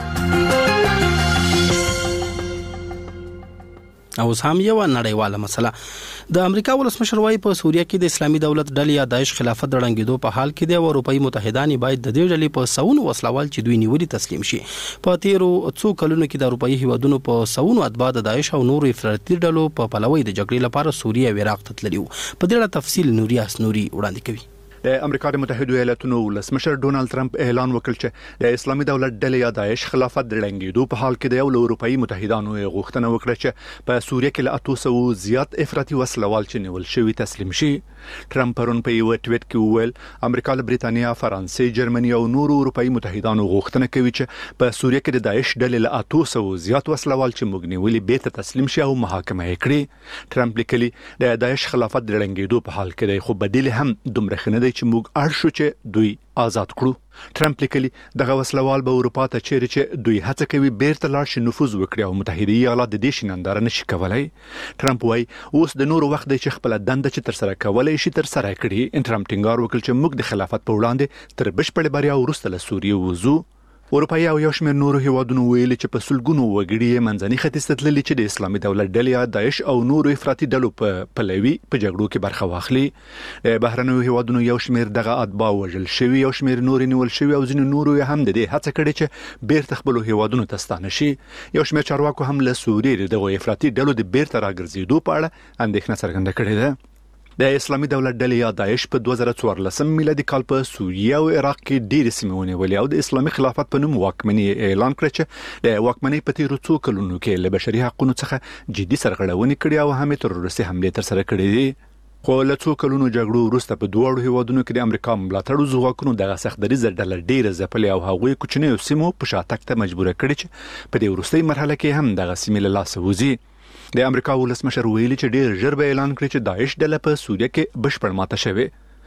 او هم یو نړیواله مسله د امریکا ولسمشر وایي په سوریه کې د اسلامي دولت ډلې یا داعش خلافت د ړنګېدو په حال کې د اروپایي متحدان باید د دې ډلې په سونو وسلوال چې دوی نیولي تسلیم شي. په تیرو څو کلونو کې د اروپایي هیوادونو په سونو اتباع د داعش او نورو افراطي ډلو په پلوي د جګړې لپاره سوریه او عراق ته تللي وو. په دې اړه تفصیل نوریاس نوري وړاندې کوي. د امریکا د متحده ایالاتونو ولسمشر ډونالد ټرمپ اعلان وکړ چې د اسلامي دولت ډلې یا داعش خلافت د ړنګېدو په حال کې د یو اروپایي متحدانو غوښتنه وکړه چې په سوریه کې له 800 زیات افراطي وسلوال چې نیول شوي تسلیم شي. ټرمپ پرون په یو ټویټ کې وویل امریکا له بریتانیا، فرانسې، جرمني او نورو اروپایي متحدانو غوښتنه کوي چې په سوریه کې د داعش ډلې له 800 زیات وسلوال چې موږ نیولي بیرته تسلیم شي او محاکمه یې کړي. ټرمپ لیکلي د داعش خلافت د ړنګېدو په حال کې دی، خو بدیل هم دومره ښه نه دی چې موږ اړ شو چې دوی آزاد کړو. ټرمپ لیکلي دغه وسلوال به اروپا ته چیرې چې دوی هڅه کوي بیرته لاړ شي نفوذ وکړي او متحده ایالات د دې شي ننداره نشي کولای. ټرمپ وایي اوس د نورو وخت دی چې خپل دنده چې تر سره کولای شي تر سره کړي. ټرمپ ټینګار وکړ چې موږ د خلافت په وړاندې تر بشپړې بریا وروسته له سوریې وځو. اروپایي او یو شمېر نورو هیوادونو ویلي چې په سلګونو وګړي یې منځني ختیځ ته تللي چې د اسلامي دولت ډلې داعش او نورو افراطي ډلو په پلوي په جګړو کې برخه واخلي. د بهرنیو هیوادونو یو شمېر دغه اتباع وژل شوي، یو شمېر نور نیول شوي او ځینې نورو یې هم د دې هڅه کړې چې بیرته خپلو هیوادونو ته ستانه شي. یو شمېر چارواکو هم له سوریې دغه افراطي ډلو د بیرته راګرځېدو په اړه اندېښنه څرګنده کړې ده. د اسلامي دولت ډلې یا داعش په 2014 میلادي کال په سوریه او عراق کې ډېرې سیمې ونیولې او د اسلامي خلافت په نوم واکمني اعلان کړ چې د واکمنۍ په تیرو څو کلونو کې له بشري حقوقو څخه جدي سرغړونې کړې او هم تروریستي حملې ترسره کړې دي. خو له څو کلونو جګړو وروسته په دواړو هیوادونو کې د امریکا ملاتړو ځواکونو دغه سختدریزه ډله ډېره ځپلې او هغوی کوچنیو سیمو په شاتګ ته مجبوره کړې چې په دې وروستۍ مرحله کې هم دغه سیمې له لاسه وځي. د امریکا ولسمشر ویلي چې ډېر ژر به اعلان کړي چې داعش ډله په سوریه کې بشپړ ماته شوې.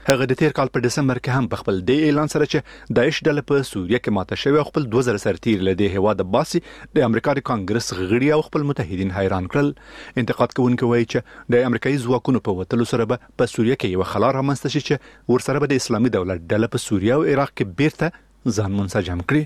هغه د تیر کال په دسمبر کې هم په خپل د اعلان سره چې داعش ډله په سوریه کې ماته شوی خپل 2000 سرتیر لدی هواد باسي د امریکا د کانګرس غړي او خپل متحدین حیران کړل. انتقاد کوونکي وایي چې د امریکایي ځواکونو په وتلو سره به په سوریه کې یو خلا رامنځته شي چې ورسره به د اسلامي دولت ډله په سوریه او عراق کې بیرته ځان منسجم کړي.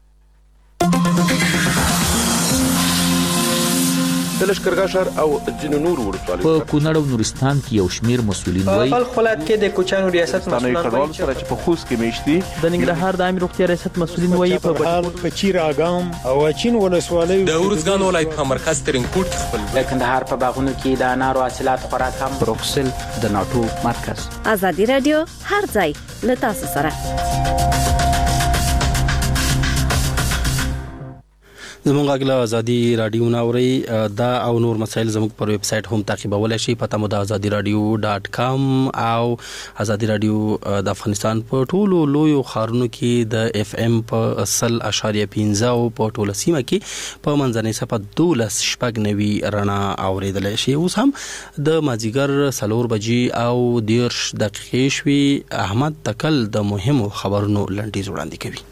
د لشکرګاه ښار او ځینو نورو ولسوالیو په کونړ او نورستان کې یو شمیر مسؤلین وایي په خلات کې د کوچانو ریاست مسؤلین وایي چې په خوست کې میشتي د ننګرهار د عامه روغتیا ریاست مسؤلین وایي په چیر اګام او چین ولسوالیو د ورزګان ولایت په مرکز ترینکوټ خپل د کندهار په باغونو کې د انارو حاصلات خوراک هم بروکسل د ناتو مرکز. ازادي رادیو هر ځای له تاسو سره. زموږ غږ ازادي رادیو ناوري دا او نور مسایل زموږ پر ویب سټ هم تعقیبولای شي. پته مو د azadiradio.com او ازادي رادیو د افغانستان په ټولو لویو ښارونو کې د اف ام په 0.15 او په ټوله سیمه کې په منځنۍ صفه 12.9 رڼا اوریدل شي. اوس هم د مازیګر 4 بجې او 10 دقیقې شوي. احمد تکل د مهمو خبرونو لنډیز وړاندې کوي.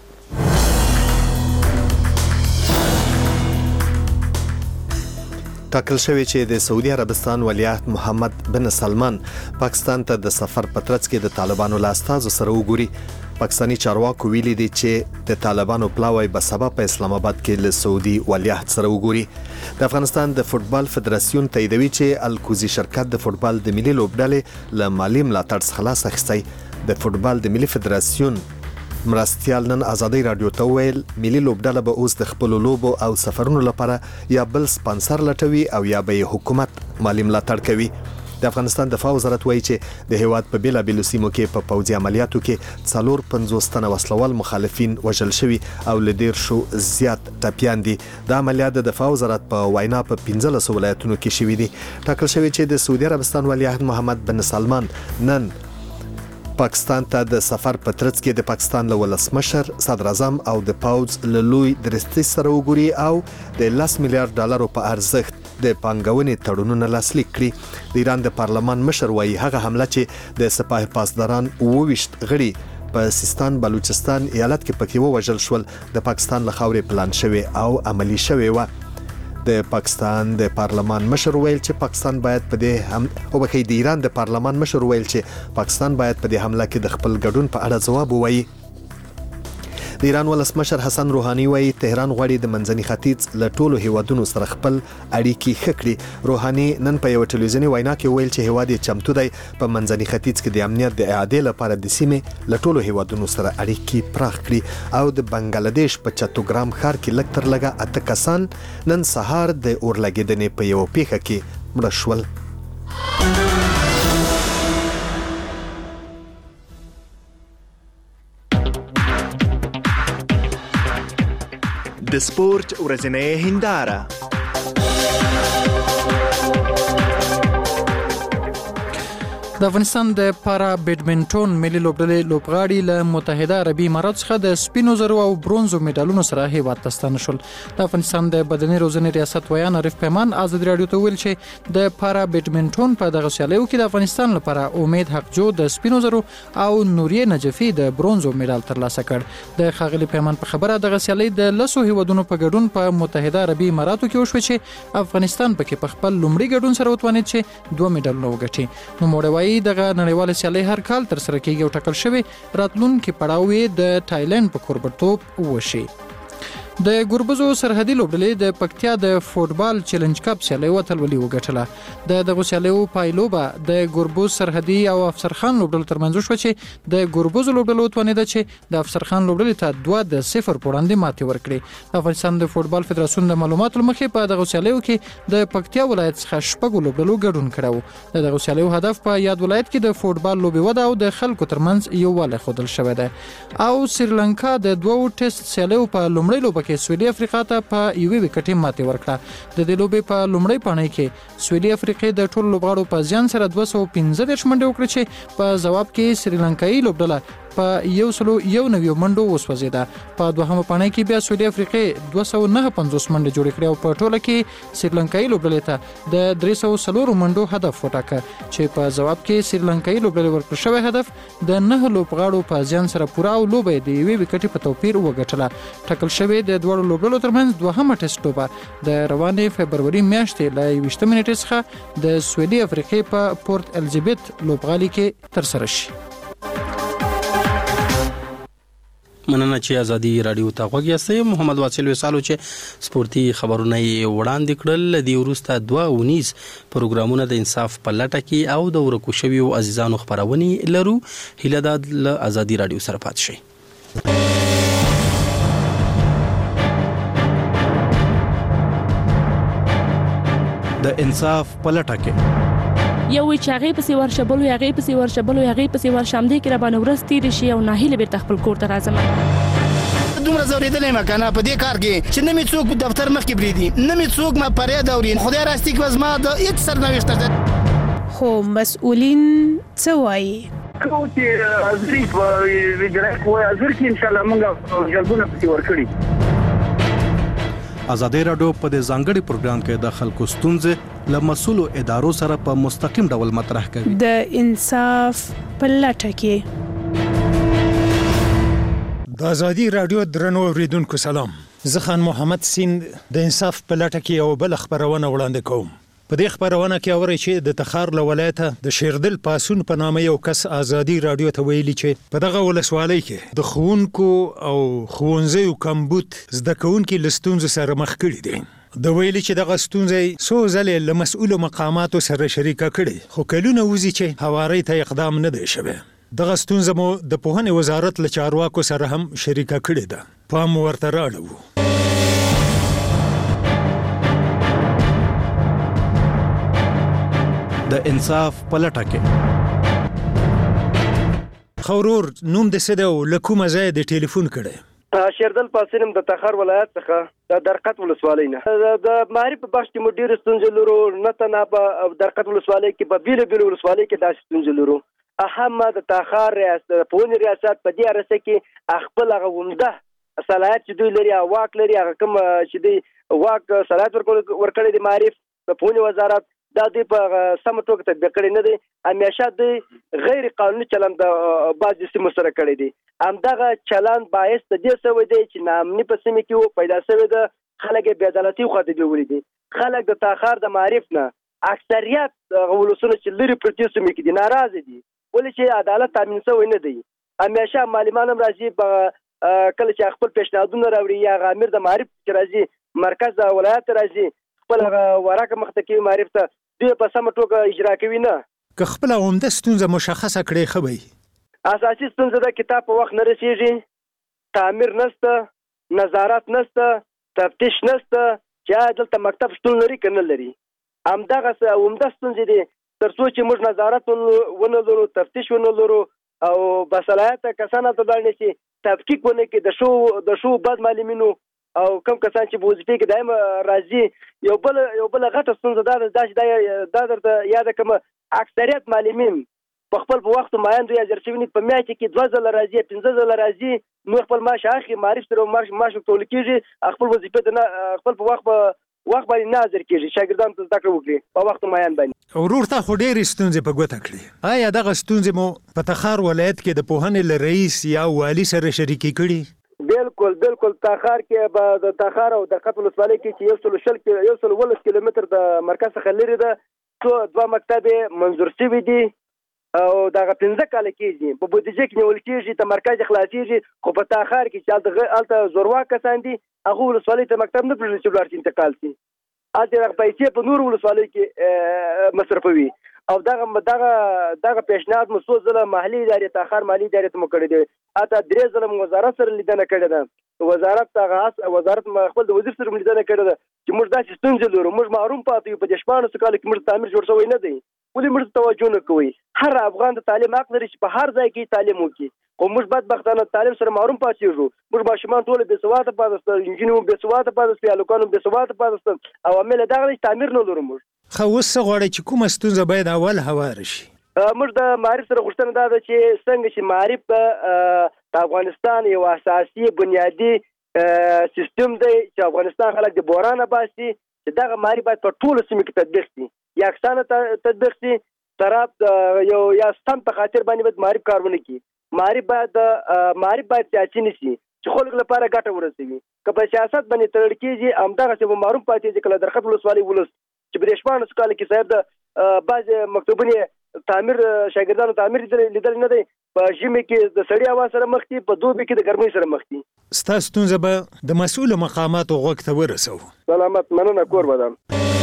ټاکل شوی چې د سعودي عربستان ولیعهد محمد بن سلمان پاکستان ته د سفر په ترڅ کې د طالبانو له استازو سره وګوري. پاکستاني چارواکو ویلي دي چې د طالبانو پلاوی به سبب په اسلام آباد کې له سعودي ولیعهد سره وګوري. د افغانستان د فوتبال فدراسیون تاییدوي چې الکوزي شرکت د فوتبال د ملي لوبډلې له مالی ملاتړ څخه خلاص اخیستی. د فوتبال د ملي فدراسیون مرستيال نن ازادي رادیو ته ویل ملي لوبډله به اوس د خپل لوبو او سفرونو لپاره یا بل سپانسر لټوي او یا به حکومت مالی ملاتړ کوي. د افغانستان دفاع وزارت وایي چې د هیواد په بیلابیلو سیمو کې په پوځي عملیاتو کې 450 تنه وسلوال مخالفین وژل شوي او له 10 زیات ټپیان دي. د عملیات د دفاع وزارت په وینا په 15 ولایتونو کې شوي دي. ټاکل شوی چې د سعودي عربستان ولیعهد محمد بن سلمان نن پاکستان ته د سفر په ترڅ کې د پاکستان له ولسمشر صدر اعظم او د پاوز له لوی درستي سره وګوري او د 10 میلیارډ ډالرو په ارزښت د پانګونې تړونونه لاسلیک کړي. د ایران د پارلمان مشر وایي هغه حمله چې د سپاه پاسداران 22 غړي په سیستان بلوچستان ایالت کې پکې ووژل شول د پاکستان له خاورې پلان شوی او عملی شوی و. د پاکستان د پارلمان مشر ویل چې پاکستان باید په دې د ایران د پارلمان مشر ویل چې پاکستان باید په دې حمله کې د خپل ګډون په اړه ځواب ووایي. د ایران ولسمشر حسن روحاني وایي تهران غواړي د منځني ختیځ له ټولو هیوادونو سره خپل اړیکې ښه کړي. روحاني نن په یو ټلویزیوني وینا کې ویل چې هیواد یې چمتو دی په منځني ختیځ کې د امنیت د اعادې لپاره د سیمې له ټولو هیوادونو سره اړیکې پراخ کړي او د بنگلاديش په چتوګرام ښار کې لږ تر لږه 8 کسان نن سهار د اورلګیدنې په یو پیښه کې مړه شول. د سپورت ورځنۍ هنداره. د افغانستان د پارا بیډمنټون ملي لوبډلې لوبغاړي له متحده عربي امارات څخه د سپینو زرو او برونزو میډالونو سره هیواد ته ستانه شول. د افغانستان د بدني روزنې ریاست ویان عارف پیمان ازادي رادیو ته ویل چې د پارا بیډمنټون په دغه سیالیو کې د افغانستان لپاره امید حقجو د سپینو زرو او نوریه نجفي د برونزو میډال ترلاسه کړ. د خاغلی پیمان په خبره دغه سیالي د لسو هیوادونو په ګډون په متحده عربي اماراتو کې وشو چې افغانستان پکې په خپل لومړي ګډون سره وتوانید چې 2 میډالونه وګټي. نو موړوي دغه نړیواله سیالي هر کال تر سره کیږي او ټاکل شوی راتلونکي پړاو د تایلند په کوربټوب وشي. د ګوربزو سرحدي لوبډلې د پکتیا د فوتبال چیلنج کپ سیالي وتلولي وګټله. د دغه سیالیو پایلوبه د ګوربز سرحدي او افسر خان لوبډلو ترمنځ شو چې د ګوربزو لوبډلو توانیده چې د افسر خان لوبډلې ته 2-0 وړاندې ماتې ورکړي. د افغانستان د فوتبال فدراسیون د معلوماتو مخې په دغه سیالیو کې د پکتیا ولایت څخه شپږ لوبډلو ګډون کړو. د دغه سیالیو هدف په یاد ولایت کې د فوتبال لوبي وده او د خلکو ترمنځ یووالی ښودل شوی دی. او سریلانکا د 2 ټیسټ سیالیو په لومړي لوبه کې سویلي افریقا ته په یوې وکټې ماتې ورکړه. د دې لوبې په لومړۍ پاڼۍ کې سویلي افریقې د ټولو لوبغاړو په زیان سره 215 منډې وکړې چې په ځواب کې سریلانکایي لوبډله په 191 منډو وسوځیده. په دوهمه پاڼۍ کې بیا سعودي افریقې 259 منډې جوړې کړې او په ټوله کې سریلانکایي لوبډلې ته د 304 منډو هدف وټاکه چې په جواب کې سریلانکایي لوبډلې ورکړل شوی هدف د 9 لوبغاړو په ځان سره پوره او لوبه د یوې وکټې په توپیر وګټله. ټاکل شوی د دوه لوبډلو ترمنځ دوهمه ټیسټ لوبه د روانې فبروري میاشتې له 20 منټې څخه د سویلي افریقې په پورت الزبیت لوبغالي کې ترسره شي. مننه چې ازادي رادیو ته غوږ یاستئ. محمد واصل وسالو چې سپورتي خبرونه یې وړاندې کړل. د وروسته 2 پروګرامونه د انصاف په لټه کې او د ورکو شویو عزیزانو خبرونه لرو. هیله ده له ازادي رادیو سره پات شئ. د انصاف په لټه کې یو چاغې پسې ورشبلو یاغې پسې ورشبلو یاغې پسې ورشامدې کې را باندې ورځ تیرې شي او ناهیله بیرته خپل کور ته راځم. دومره زورېدلې ما کنه په دې کار کې چې نه مې څوک دفتر مخکې بریدي نه مې څوک ما پرې دوري. خدای راستي کې زما د هیڅ سرنوشت ده. خو مسؤلین څه وایي؟ کوم چې ازري په ویډرک وای ازر کې ان شاء الله موږ جلبونه پسې ورکړي. ازادي رادیو په دې ځانګړي پروګرام کې د خلکو ستونزې له مسؤلو ادارو سره په مستقیم ډول مطرح کوي. د انصاف په لټه کې د ازادي رادیو درنو اوریدونکو سلام. زه خان محمد سین د انصاف په لټه کې یو بل خبرونه وړاندې کوم. په دې خبرونه کې اوري چې د تخار ولایت د شیردل پاسون په نامه یو کس ازادي رادیو ته ویلي چې په دغه ولسوالۍ کې د خوونکو او خوونځیو کمبود زده کوونکي لستونز سره مخ کړي دي. د ویلي چې دغه ستونزې څو ځلې له مسؤلو مقاماتو سره شریکه کړي خو کلونه وځي چې هواري ته اقدام نه دی شوی. دغه ستونزه مو د پوهنې وزارت له چارواکو سره هم شریکه کړې ده. پام ورته راړو. د انصاف په لټه کې خورور نوم د سده او لکومه ځای د ټلیفون کړي. شیردل پاسینم د تخار ولایت څخه د درقت ولسوالۍ نه د معرف په بخش کې مدیر ستونزې لرو. نه تنه په درقت ولسوالۍ کې په بیل ولسوالۍ کې د ستونزې لرو. اهم د تخار ریاست په ون ریاست په دې ارسه کې خپل غونډه صلاحیت چې دوی لري او واک لري هغه کوم چې دوی واک صلاحیت ورکړي د معرف په پوهنې وزارت دا دوی په سم توګه تطبیق کړي نه دي. همیشه دوی غیر قانوني چلند بعضې سیمو سره کړی دي. همدغه چلند باعث د دې شوی دی چې ناامني په سیمه کې پیدا شوی ده. خلک بې عدالتي خواته بیولي دي. خلک د تخار د معرف نه اکثریت ولسونه چې لري پرتې سیمې کې دي ناراضه دي ولې چې عدالت تامین شوی نه دی. همیشه معلمان هم راځي کله چې خپل پیشنهادونه راوړي یا امیر د معرف چې راځي مرکز د ولایت راځي خپل ورکه مخته کوي معرف ته دوی په سمه توګه اجرا کوي نه. که خپل عمده ستونزه مشخصه کړي خو وي. اساسي ستونزه د کتاب په وخت نه رسیږي. تعمیر نشته، نظارت نشته، تفتیش نشته چې دلته مکتب شتون لري کنه لري. همدغه عمده ستونزې دي تر څو چې موږ نظارت ونه لرو، تفتیش ونه لرو او بصلاحیت کسانو ته ځان نشي تحقیق ونه کې د شو بد معلمینو او کوم کسان چې په وظیفه کې دایم راځي. یو بل غټه ستونزه دا درته یاد کوم اکثریت معلمین په خپل وخت معین دوی اجر شوي په میاشت کې 2 ځله راځي 15 ځله راځي نو خپل معاش اخی معرف سره معاش ټول کېږي خپل وظیفه د خپل په وخت باندې نظر کېږي شاګردان ته زده کړه وکړي په وخت معین باندې. ورور ته خو ډېرې ستونزې په ګوته کړي. آیا دغه ستونزې مو په تخار ولایت کې د پوهنې له رئیس یا والي سره شریکې کړي؟ بالکل تخار کې د تخار او درقت ولسوالۍ کې چې 110 کیلومتر د مرکز څخه لري ده 2 مکتب منظور شوي دي او دغه 15 کال کېږي په بودیجه کې نیول کېږي ته مرکز خلاصېږي خو په تخار کې چې هلته زورواک کسان دي هغه ولسوالۍ ته مکتب نه پرېږدي چې ولاړ شي انتقال شي. هلته دغه پیسې په نور ولسوالۍ کې مصرفوي او دغه پیشنهاد مو څو ځله محلي ادارې تخار مالي ادارې ته مو کړی دی. حتی 3 ځله وزارت سره لیدنه کړې ده. وزارت خپل د وزیر سره لیدنه کړې ده چې موږ داسې ستونزې لرو. موږ محروم پاتې یو په دې 14 کال کې موږ تعمیر جوړ شوی نه دی. ولې موږ توجه نه کوي؟ هر افغان د تعلیم حق لري چې په هر ځای کې تعلیم وکړي خو موږ بدبختانه تعلیم سره محروم پاتې یو. موږ ماشومان ټول بې سواده پاتې ستل انجینران بې سواده پاتې ستل الکانو بې سواده پاتې ستل او عمل دغه تعمیر نه لرو. موږ خو وسه غواړي چې کومه ستونزه باید اول هوار شي. موږ د معارف سره غوښتنه دا ده چې څنګه چې معارف د افغانستان یو اساسي بنیادی سیستم دی چې افغانستان خلک د بورانه باسي چې دغه معارف باید په ټولو سیمو کې تطبیق شي یکسانه تطبیق شي طرف یو یا ستم په خاطر باندې باید معارف کارونه کوي معارف باید سیاسي نشي چې خلکو لپاره ګټه ورسوي که په سیاست باندې تړل کېږي همدغسې به معروف پاتې چې کله درخت ولسوالۍ ولس چې په دې شپاړسو کالو کې صاحب د بعضې مکتوبونه تعمیر شاګردانو تعمیر لیدل نه دی په ژمي کې د سړې هوا سره مخ دي په دوبي کې د ګرمۍ سره مخ دي. ستاسو ستونزه به د مسؤلو مقاماتو غوږ ته ورسوو. سلامت مننه کور بدن.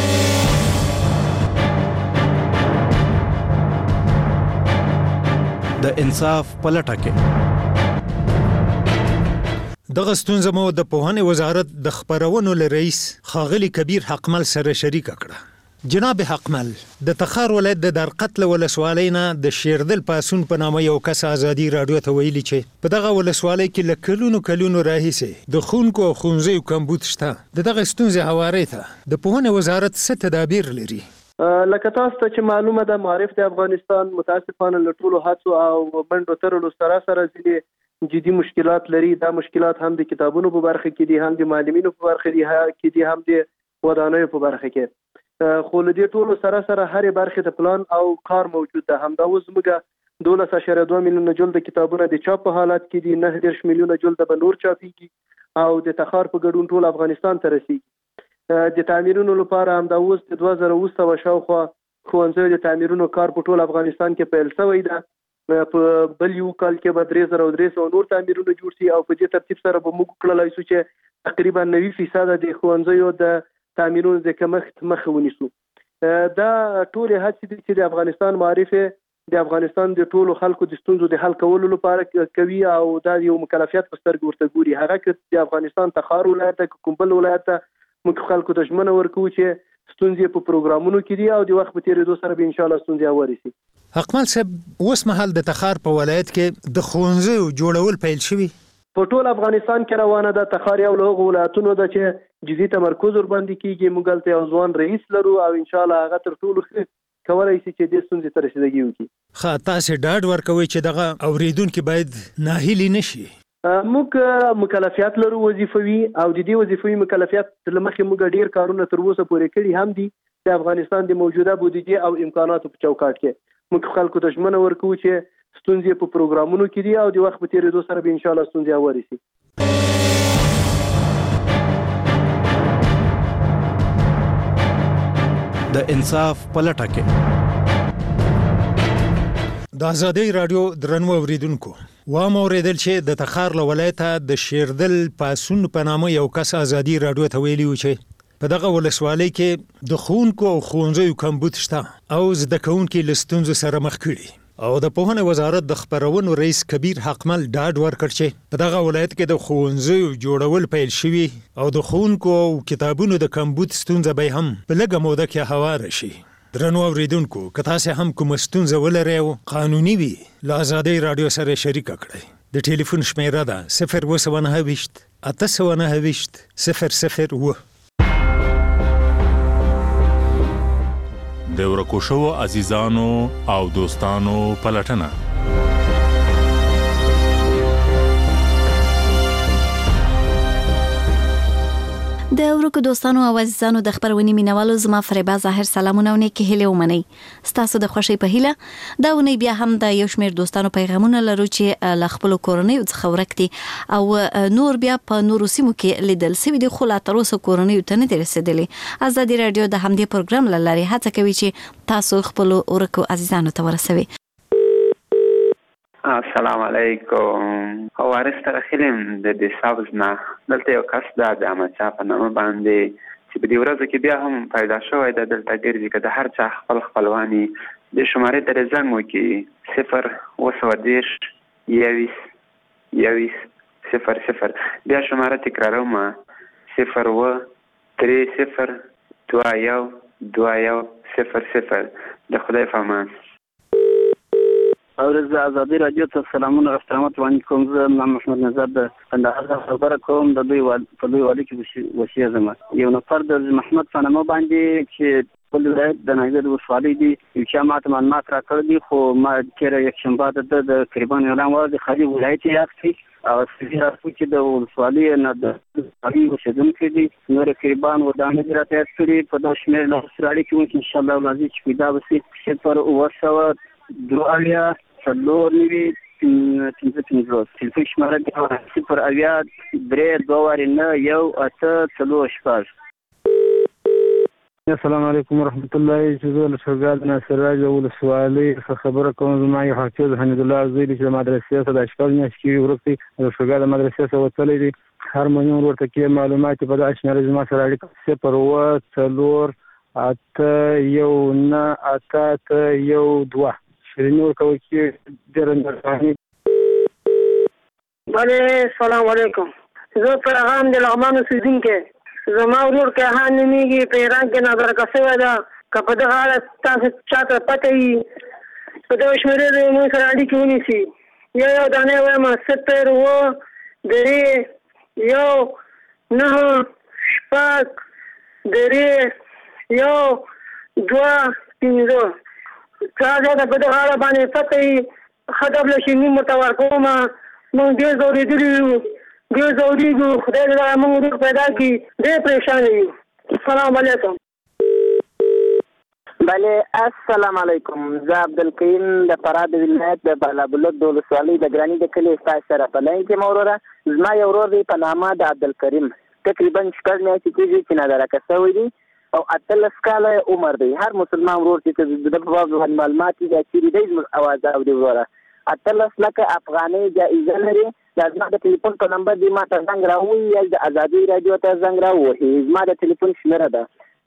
د انصاف په لټه کې دغه ستونزه مو د پوهنې وزارت د خبرونو له رئیس ښاغلي کبیر حقمل سره شریکه کړه. جناب حقمل د تخار ولایت د درقتل ولسوالۍ نه د شیردل پاسون په نامه یو کس ازادي راډیو ته ویلي چې په دغه ولسوالۍ کې له کلونو راهیسې د ښوونکو او ښوونځیو کمبود شته. دغه ستونزې هوارې ته د پوهنې وزارت څه تدابیر لري؟ لکه تاسو ته چې معلومه ده معارف د افغانستان متاسفانه له ټولو هڅو او منډو ترلو سره ځینې جدي مشکلات لري. دا مشکلات هم د کتابونو په برخه کې دي، هم د معلمینو په برخه کې دي، هم د ودانیو په برخه کې. خو له دې ټولو سره هرې برخې ته پلان او کار موجود ده. همدا اوس زموږ 12.2 میلیونه جلد کتابونه د چاپ په حالت کې دي، 9 میلیونه جلد به نور چاپیږي او د تخار په ګډون ټول افغانستان ته رسیږي. د تعمیرونو لپاره همدا اوس د 2019 شاوخوا ښوونځیو د تعمیرونو کار په ټول افغانستان کې پیل شوی ده. په بل یو کال کې به 3300 نور تعمیرونه جوړ شي او په دې ترتیب سره به موږ کولای شو چې تقریبا 90% د ښوونځیو د تعمیرونو د کمښت مخه ونیسو. دا ټول هڅې دي چې د افغانستان معارف د افغانستان د ټولو خلکو د ستونزو د حل کولو لپاره کوي او دا یو مکلفیت په سترګو ورته ګوري. هغه کې د افغانستان تخار ولایت ته کوم بل ولایت ته موږ خلکو ته ژمنه ورکوو چې ستونزې په پروګرامونو کې دي او د وخت په تېرېدو سره به ان شاء الله ستونزې هوارې شي. حقمل صاحب اوس مهال د تخار په ولایت کې د ښوونځیو جوړول پیل شوي په ټول افغانستان کې روانه ده. تخار یو له هغو ولایتونو ده چې جدي تمرکز ورباندې کېږي. موږ هلته یو ځوان رئیس لرو او انشاءالله هغه تر ټولو ښه کولی شي چې دې ستونزې ته رسیدګي وکړي. ښه تاسې ډاډ ورکوئ چې دغه اورېدونکي باید ناهیلي نه شي. موږ مکلفیات لرو وظیفوي او د دې وظیفوي مکلفیات له مخې موږ ډېر کارونه تر اوسه پورې کړي هم دي د افغانستان د موجوده بودیجې او امکاناتو په چوکاټ کې. موږ خلکو ته ژمنه ورکوو چې ستونزې په پروګرامونو کې دي او د وخت په تېرېدو سره به انشاءالله ستونزې هوارې شي. د انصاف په لټه کې د ازادي رادیو درنو اوریدونکو واوریدل چې د تخار له ولایته د شیردل پاسون په نامه یو کس ازادي رادیو ته ویلي و چې په دغه ولسوالۍ کې د ښوونکو او ښوونځیو کمبود شته او زده کوونکي له ستونزو سره مخ کړي او د پوهنې وزارت د خبرونو رئیس کبیر حقمل ډاډ ورکړ چې په دغه ولایت کې د ښوونځیو جوړول پیل شوي او د ښوونکو او کتابونو د کمبود ستونزه به هم په لږه موده کې هواره شي. درنو اوریدونکو که تاسو هم کوم ستونزه ولرئ او قانوني وي له ازادي رادیو سره شریک کړئ. د ټلیفون شمیره ده 029 829 002. د ورکو شوو عزیزانو او دوستانو پلټنه. د ورکو دوستانو او عزیزانو د خبرونې مینوالو زما فریبا ظاهر سلامونه او نیکی هیله ومنئ. ستاسو د خوشی په هیله دا ونی بیا هم د یو شمیر دوستانو پیغامونه لرو چې ل خپل کورنۍ څخه ورک دي او نور بیا په نورو سیمو کې لیدل سوي دي خو لا تر اوسه کورنۍ ته نه رسیدلي. ازادي رادیو د همدې پروګرام لاري هڅه کوي چې تاسو خپل ورکو عزیزانو ته ورسوي. السلام علیکم. وارث ترخیلم د دې سابز نه دلته یو کس دا د احمد شاه په نامه باندې چې په دې ورځو کې بیا هم پیدا شوی د دلته ګرځي که د هر چا خپل خپلواني د شمارې ته زنګ وکړي 0 20 00 بیا شماره تکراروم 0 30 21 00. د خدای په امان. اورز ازادي رادیو ته سلامونه احترامات وړاندې کوم. زه محمد نظر د کندهار خبره کوم. د دوی په دوی والي کې وشي زما یو نفر د محمد فنمو باندې چې خپل ولایت د ناګر ولسوالۍ دی چې ماته معلومات راکړل دي خو ما تېره یکشنبه د تقریبا اعلان وکړ د خالي ولایت یاد شي او سړي راځي چې د ولسوالۍ نه د خالي اوسېدونکي دي نور قربان ودانې راته کړی په د شمېر له سړي کې ان شاء الله ولازم چې پیدا وسی چې پر وسو دروالیا څلور نیوي تلفون شماره دی 082 السلام علیکم ورحمت الله جزول شغال ناصر راج ولسوالۍ خبره کوم زما یو حافظ حمید الله زیلی چې مدرسې څخه د اشکال نشکی ورته شغال مدرسې څخه وتلې دي هارمونیوم ورته کې معلومات په د اشنار زما سره اړیکه 0 اته یو نه اته یو 2 شرینور کوي چې درنګانی بله سلام علیکم زه پیغام د لغمان اوسیدونکی زما ورور که ها نومیږي په ایران کې نظرکه شوې ده که په دغه اړه تاسو چاته پته وي په دغه شمېرې د موږ سره اړیکې ونیسي یو دانې وایم 0 چا ته په دغه اړه باندې پته وي ښه ډبله شي نوم ورته ورکومه موږ ډېر ځورېدلي یو ډېر ځورېږو خدای دې موږ ورور پیدا کړي ډېر پریشانه یو السلام علیکم بله السلام علیکم زه عبدالکریم د فراه د ولایت د بالابلوک د ولسوالۍ د ګراني د کلي ستاسو سره په لاین کې وروره زما یو ورور دی په نامه د عبدالکریم تقریبا 6 میاشتې کېږي چې نظرکه شوی دی او 18 کاله عمر دی هر مسلمان ورور چې د باب معلومات یې چیرې دی زموږ اواز اوري وروره 18 لکه افغانۍ جایزه لري زما د ټلیفون په نمبر دی ما ته زنګ راووي یا د ازادي رادیو ته زنګ راووهي زما د ټلیفون شمېره ده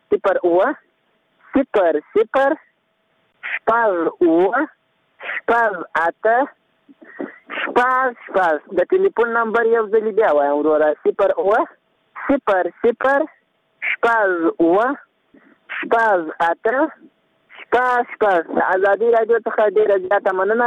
0 د ټلیفون نمبر یو ځلې بیا وایم وروره 0 ازادي رادیو څخه ډېره زیاته مننه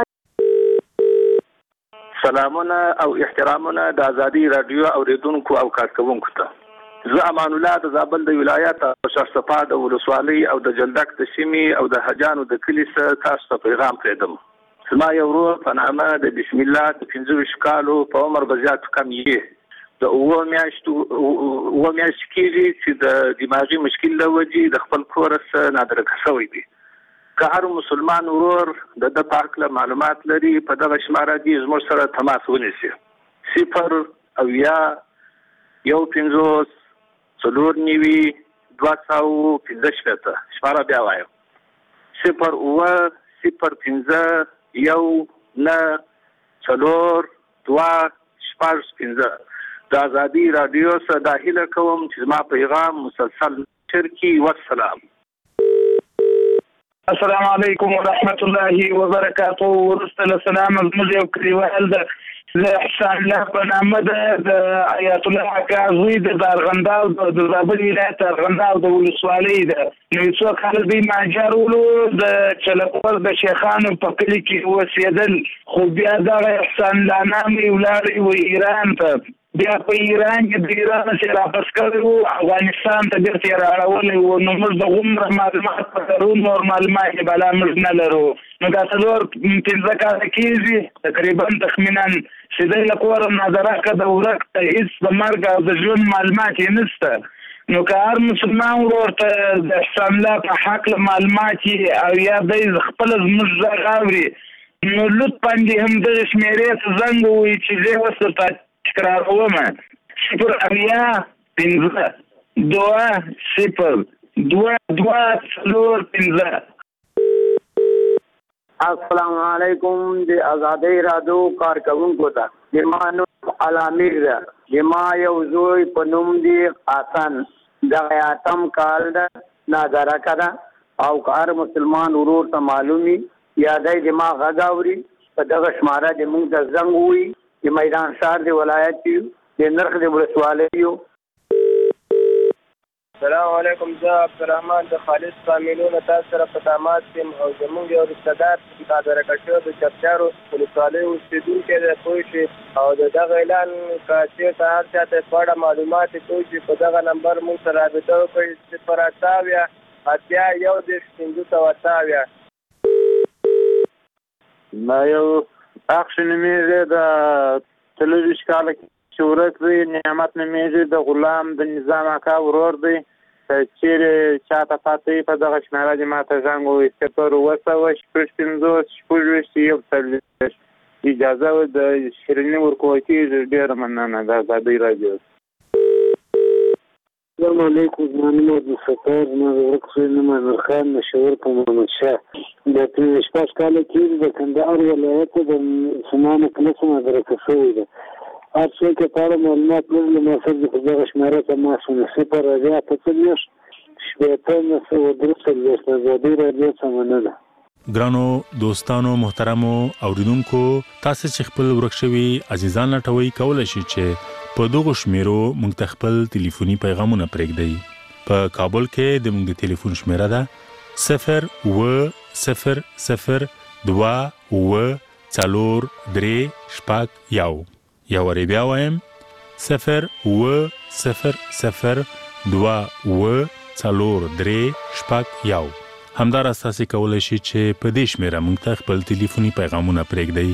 سلامونه او احترامونه د ازادي رادیو اوریدونکو او کارکونکو ته زه امان الله د زابل د ولایت شرصفا د ولسوالۍ او د جلدک د سیمې او د حجانو د کلي څخه تاسو ته پیغام پرېږدم زما یو ورور په نامه د بسم الله د 15 کالو په عمر به زیات کم یې د 9 میاشتو کېږي چې د دماغي مشکل له وجې د خپل کور څخه نادرکه شوی دی که هر مسلمان ورور د پاک له معلومات لري په دغه شماره دی زموږ سره تماس ونیسي 0 او یا 150 215 شماره بیا وایم 0 د ازادي رادیو سره داخله کوم چې زما پیغام مسلسل شرکی والسلام السلام علیکم ورحمت الله وبرکاته ورسته السلام زموږ یو کلیوال د احسان الله په نامه د آیات الله کاظمی د ارغنداو د زابل ولایت ارغنداو د ولسوالۍ ده نو څو خلک دی ماجرولو د چلپور د شیخانو په کلی کې اوسېدل خو بیا د احسان الله نامې ولاړې و ایران ته بیا په ایران کې د ایران سره واپس کړو افغانستان ته بیرته راوړل و نو موږ د عمر معلومات په نور معلومات بلا موږ نه لرو نو دا څلور 15 کال کېږي تقریبا تخمینا چې د لکور نظرکه د ورک ته هیڅ د مرګ او د ژوند معلومات یې نشته نو که هر مسلمان ورته د احسان الله په حق معلومات او یا د خپل زموږ غږ اوري نو لطفا دې هم د شمیرې ته زنګ ووایي چې زه اوس ته تکراروم 0 السلام علیکم د ازادي رادیو کارکونکو ته جمانو علامیر ده جما یو زوی په نوم دی حسن د اتم کال ده نظر کړه او هر مسلمان ورور ته معلومي یادای جما غاوري په دغه شماره د موږ د زنګ وي د میدان شهر د ولایت یو د نرخ د ولسوالۍ یو السلام علیکم زه عبدالرحمن د خالص فامیلونو تاسو سره په تماس یم او زموږ یو رشته دار د درکشو د چپچارو ولسوالۍ اوسېدونکی دی پوه شي او د دغه اعلان که چېرته هر چا ته په اړه معلومات پوه شي په دغه نمبر موږ سره رابطه وکړئ 0 8 اتیا 1558. ما یو اخش نمیږي د تلویزیون کال چې ورک دی نعمت نمیږي د غلام د نظام اکا ورور دی چیرې چاته پاتې په دغه شمېره دې ماته زنګ ووایي 0 اجازه و د شیریني ورکول کېږي ډېره مننه د ازادۍ راډیو. السلام علیکم زما نوم عبدالستار زما د ورک خوی نوم امیرخان مشهور په محمد شاه د 15 کاله کېږي د کندهار ولایت د مسلمانو کلسه مدرسه شوې ده. هر څوک یې په اړه معلومات لري له ما سره د دغه شمېره تماس ونیسي 0 د ازادۍ راډیو څخه مننه. ګرانو دوستانو محترمو اوریدونکو تاسو چې خپل ورک شوي عزیزان لټوي کولای شئ چې په دغه شمیرو موږ ته خپل ټلیفوني پیغامونه پرېږدئ. په کابل کې د موږ د ټلیفون شمیره ده 020002431. یا ور بیا وایم 020002431. همدار اساسي کولای شي چې په دې شمیره موږ ته خپل ټلیفوني پیغامونه پرېږدئ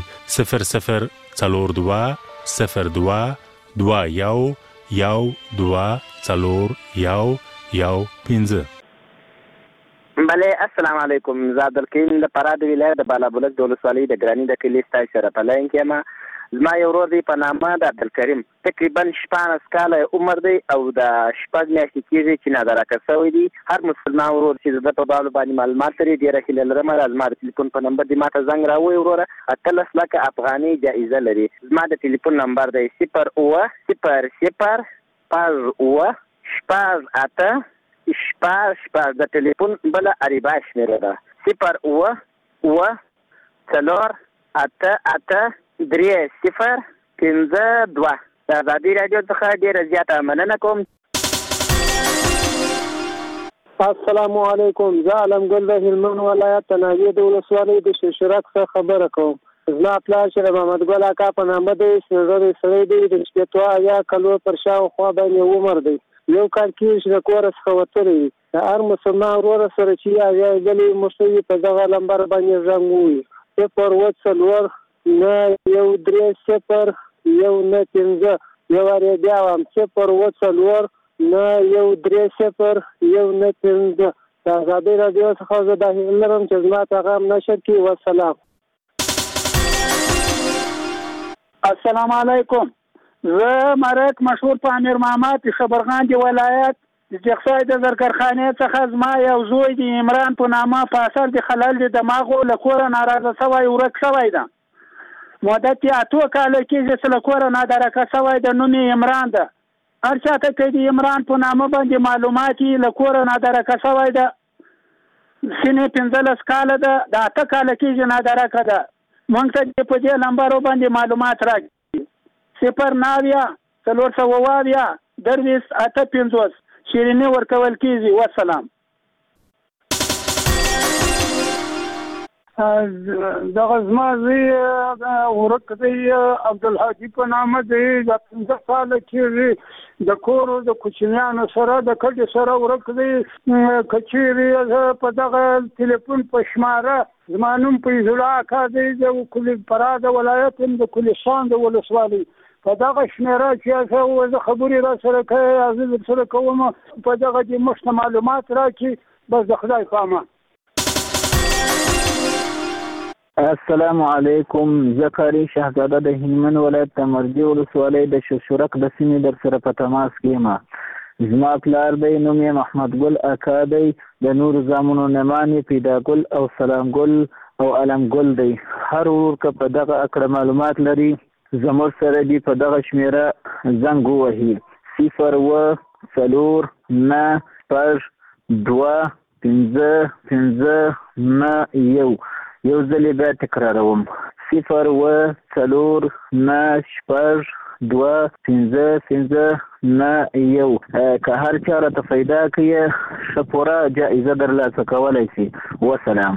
00222212415. بله السلام علیکم زه عبدالکریم د فراه د ولایت د بالابلوک د ولسوالۍ د ګراني د کلي ستاسو سره په لاین کې یم. زما یو ورور دی په نامه د عبدالکریم تقریبا 14 کاله عمر دی او د 6 میاشتې کېږي چې نادرکه شوی دی. هر مسلمان ورور چې د په باب باندې معلومات لري ډېره هیله لرم زما د تلیفون په نمبر دی ماته زنګ راووایي وروره 18 لکه افغاني جایزه لري. زما د تلیفون نمبر دی 08000 د تلیفون بله عربا شمېره ده 08084883052. د ازادۍ راډیو څخه ډېره زیاته مننه کوم. السلام علیکم زه علمګل د هلمند ولایت تناوی د ولسوالۍ د شرک څخه خبره کوم. زما پلار چې د محمد ګل اکا په نامه دی سنځري سړی دی د 70 کلو پر شاوخوا باندې عمر دی. یو کال کې چې د کور څخه وتلی د هر مسلمان ورور سره چې یا غلي مشوي په دغه لمبر باندې زنګ وي 0 یو نه 15 یو ری بیا هم 0 نه یو 15 د ازادۍ راډیو څخه زه د هیلرم چې زما پیغام نشر کی. والسلام. السلام علیکم زه مرک مشهور په امیر محمد خبرغان دی ولایت د جخصای د زرکرخانه څخه زما یو زوی دی عمران په نامه په اثر د خلل د دماغو له کور ناراضه شوی ورک شوی ده. مدت یې 8 کاله کې چې له کور نادرکه شوی د نوم عمران ده. هر چاته کې د عمران په نامه باندې معلومات له کور نادرکه شوی ده. سنې 15 کاله ده د 8 کاله کې نادرکه ده. موږ ته په دې نمبر باندې معلومات راکړي 090 شیرینی ورکول کیږي. والسلام. دغه زما زی ورک دی عبدالحاجی په نامه دی د 15 کاله کېږي د کور د کوچنیانو سره د کډې سره ورک دی. کچېرې په دغه تلیفون په شماره زما نوم فیض الله اکا دی د کلي فراه د ولایت د کلشان د ولسوالۍ په دغه شمېره چې زه خبرې را سره کوي زه در سره کوم په دغه دې مشته معلومات راکړي بس د خدای په امان. السلام علیکم زه قاری شهزاده د هلمند ولایت د مرګي ولسوالۍ د شرک د سیمې در سره په تماس کې یم. زما پلار دی نوم یې محمد ګل اکا دی د نور زامنو نمانې پیدا ګل او سلام ګل او علم ګل دی. هر ورور که په دغه اکړه معلومات لري زموږ سره دی په دغه شمېره زنګ ووهي 0 یو ځل بیا تکراروم 0 که هر چا راته پیدا کړي ښه پوره جایزه درلاسه کولی شي. وسلام.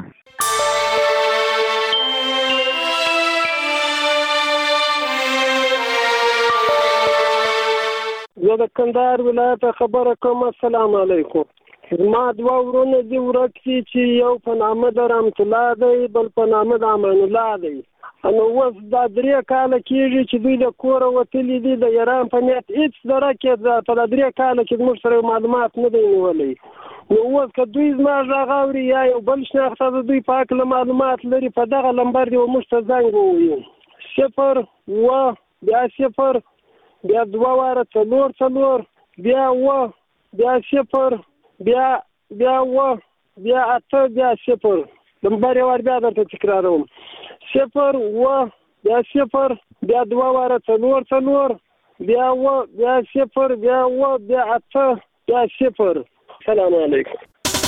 زه د کندهار ولایت خبره کوم. السلام علیکم ما دوه ورونه دي ورک دي چې یو په نامه د رحمت الله دی بل په نامه د امان الله دی. نو اوس دا 3 کاله کېږي چې دوی له کوره وتلي دي د ایران په نیت هېڅ درکې په 3 کاله کې زموږ سره معلومات نه دی نیولی. نو اوس که دوی زما غږ اوري یا یو بل شناخته د دوی په هکله معلومات لري په دغه نمبر دې موږ ته زنګ ووهي 0 بیا 0 بیا 2 واره 4 بیا 0 بیا 8 بیا 0 نمبر یې بیا درته تکراروم 0 بیا 0 بیا 2 واره 4 بیا 0 بیا 8 بیا 0. السلام علیکم.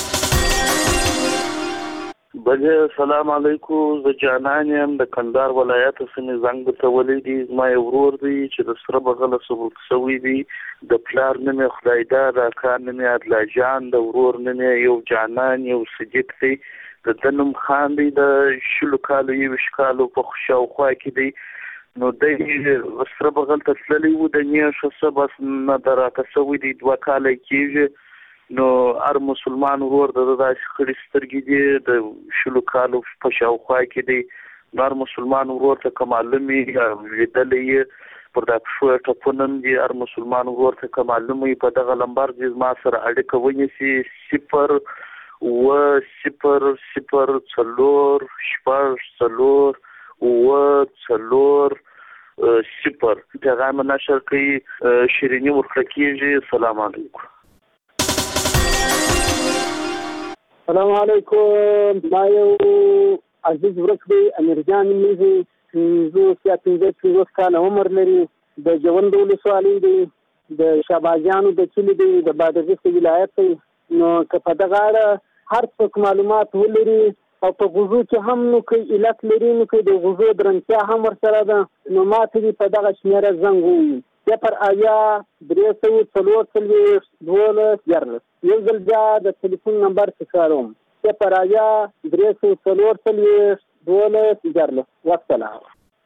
بله السلام علیکم. زه جانان یم د کندهار ولایت سیمې زنګ ته ولې دي. زما یو ورور دی چې د سره بغله ثبوت شوی دی. د پلار نوم یې خدایدار د کار نوم یې عدلا جان د ورور نوم یې یو جانان یو صدیق دی. د ده نوم خان دی. د 20 کالو 21 کالو په شاوخوا کې دی. نو دی سره بغل ته تللی و د نیشه څه بس نه دراته شوی دی 2 کاله کېږي. نو هر مسلمان ورور د داسې خړې سترګې دي د 20 کالو په شاوخوا کې دی. نو هر مسلمان ورور ته که معلوم وي لیدلی یې پر دا پښو یې ټپونه هم دي. هر مسلمان ورور ته که معلوم وي په دغه نمبر دې زما سره اړیکه ونیسي 0 0 0 4 6 4 0 پیغام نشر کوي شیریني ورکړه کېږي. السلام علیکم. السلام علیکم. ما یو عزیز ورک دی امیرجان نومیږي 50 کاله عمر لري. د جوند ولسوالۍ دی د شاباجانو د کلي دی د بادغیس ولایت دی. نو که په دغه اړه هر څوک معلومات ولري او په غوزو کې هم نو کوي علت لري نو کوي د غوزو درنتیا هم ورسره ده نو ما ته په دغه شمیره زنګ ووهي 0 3 4 12 یو ځل بیا د ټلیفون نمبر تکراروم 0 3 4 12 والسلام.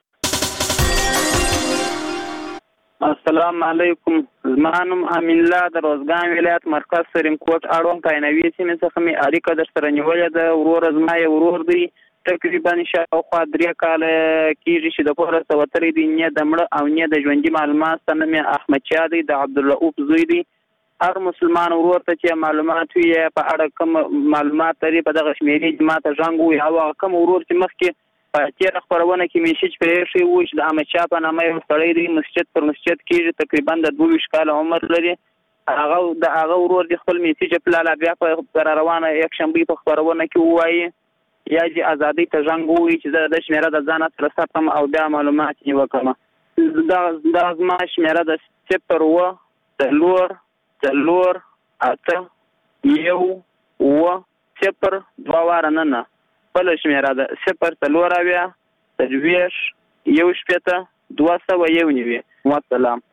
السلام علیکم. زما نوم امین الله د روزګان ولایت مرکز سریم کوټ اړوند کاینوي سیمې څخه مې اړیکه در سره نیولې ده. ورور زما یو ورور دی تقریبا شاوخوا 3 کاله کېږي چې د کوره څخه وتلی دی. نه د مړه او نه د ژوندي معلومات ته نوم یې احمد چا دی د عبدالرؤف زوی دی. هر مسلمان ورور ته چې معلومات وي په اړه کوم معلومات لري په دغه شمیرې چې ماته زنګ ووهي او هغه کوم ورور چې مخکې په تېره خپرونه کې میسیج پرې ایښی و چې د احمد شاه په نامه یو سړی دی مسجد پر مسجد کېږي تقریبا د 22 کاله عمر لري. هغه ورور د خپل میسیج پلاله بیا په روانه یکشنبې په خپرونه کې ووایي یا چې ازادۍ ته زنګ ووهي چې زه د شمیره د ځانه سره ساتم او بیا معلومات یې وکړم. دا زما شمیره د 0 4 4 8 1 0 2 واره نه بل شمیره ده 0 4 23 1 291. والسلام.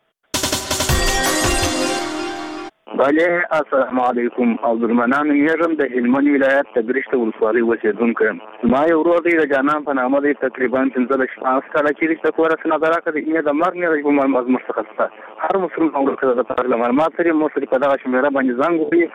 بله السلام علیکم. عبدالمنان یږم د هلمند ولایت تګریشت ولسوالۍ اوسېدونکی یم. زما یو ورور دی د جانان په نامه دی تقریبا 15 کاله کېږي چې کور سره دراکه دی نه د مرګ نه کوم معلومات څخه څه هر مسلمان ورته د پرله معلومات لري مو سره په دغه شمیره باندې زنګ وهي.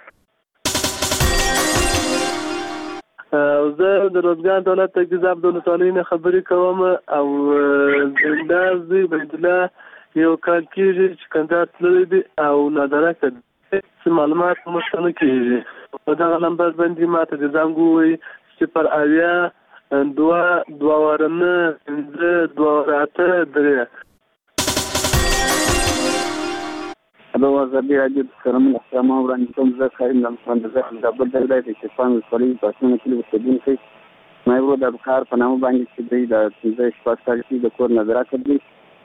زه د روزګان دولت تجهیز عبدالولسوالۍ نه خبرې کوم او زنداز دی بیت الله یو کال کېږي چې کندهار تللی دی او نادرکه څه معلومات موږ نه کېږي. په دغه نمبر باندې ماته د زنګ ووهي 0 2 واره 9 2 واره 8 هلو ازادي راډیو د سلامونه احترام وړاندې کوم. زه کریم لمسان د زابل د ولایت شیخان ولسوالۍ پاسونه کلي اوسېدونکی. ما یو ورور د ابوخار په نامه باندې چې دی د 15 کال کې د کور نظراکه دی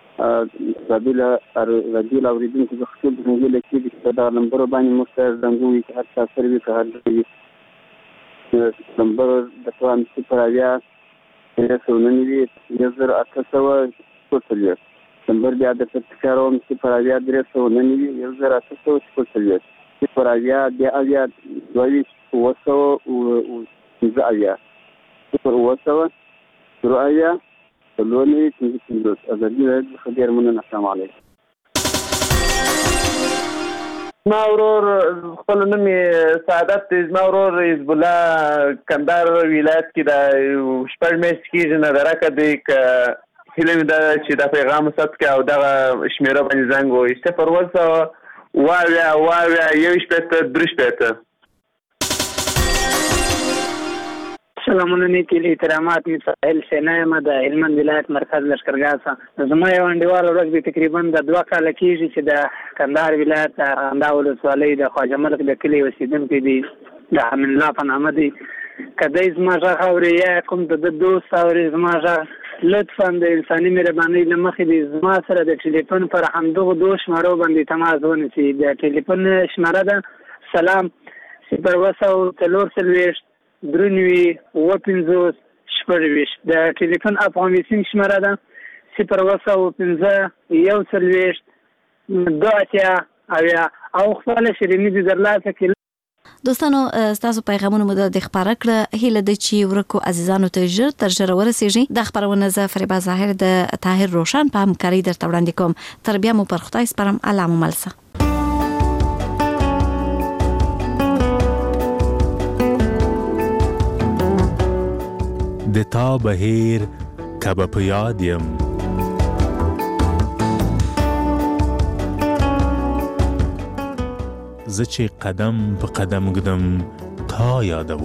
راډیو اورېدونکو زه خپل د موږ له کې د دغه نمبر باندې موږ ته زنګ ووهي چې هر څه سره وي که هر وي نمبر د توان 0 800 نمبر بیا د تکراروم 0 3 0 ازادي راډیو خبر مننه. السلام علیکم. ما ورور خپل نوم سعادت دی. زما ورور حزب الله کندهار ولایت کې د شپږ میاشتې کېږي نه درکه دی که هیله مې ده چې دا پیغام ثبت کړي او دغه شمېره باندې زنګ ووهي 0 سلامونه نیکی احترامات می ساحل سینایم د هلمند ولایت مرکز لشکرګاه څخه زما یو انډیوال ورځ به تقریبا د 2 کال کېږي چې د کندهار ولایت ارغنداو ولسوالۍ د خواجه ملک د کلي اوسیدونکی دی د امین الله په نامه دی. کدی زما غږ اوري یا کوم د دوست اوري زما غږ لطفا د انساني مهربانۍ له مخې دی زما سره د ټلیفون پر همدغه دوه شمارو باندې تماس ونیسي. د ټلیفون شماره ده 0 درنوي و50 شپږ. د ټلیفون افغانستان شماره ده 0 او خپل شریمې د درلاسه کې. دوستانو تاسو پیغامونه مو د خبره کړه هله د چی ورکو عزیزانو ته ژر تر ژره ورسیږي. د خبرونه ز فریبا ظاهر د طاهر روشن په همکاري درته وړاندې کوم. تر بیا مو پر خدای سپارم. الله مو ملسه. د تا بهیر کبه په یاد یم زه چې قدم په قدم ګدم تا یادوم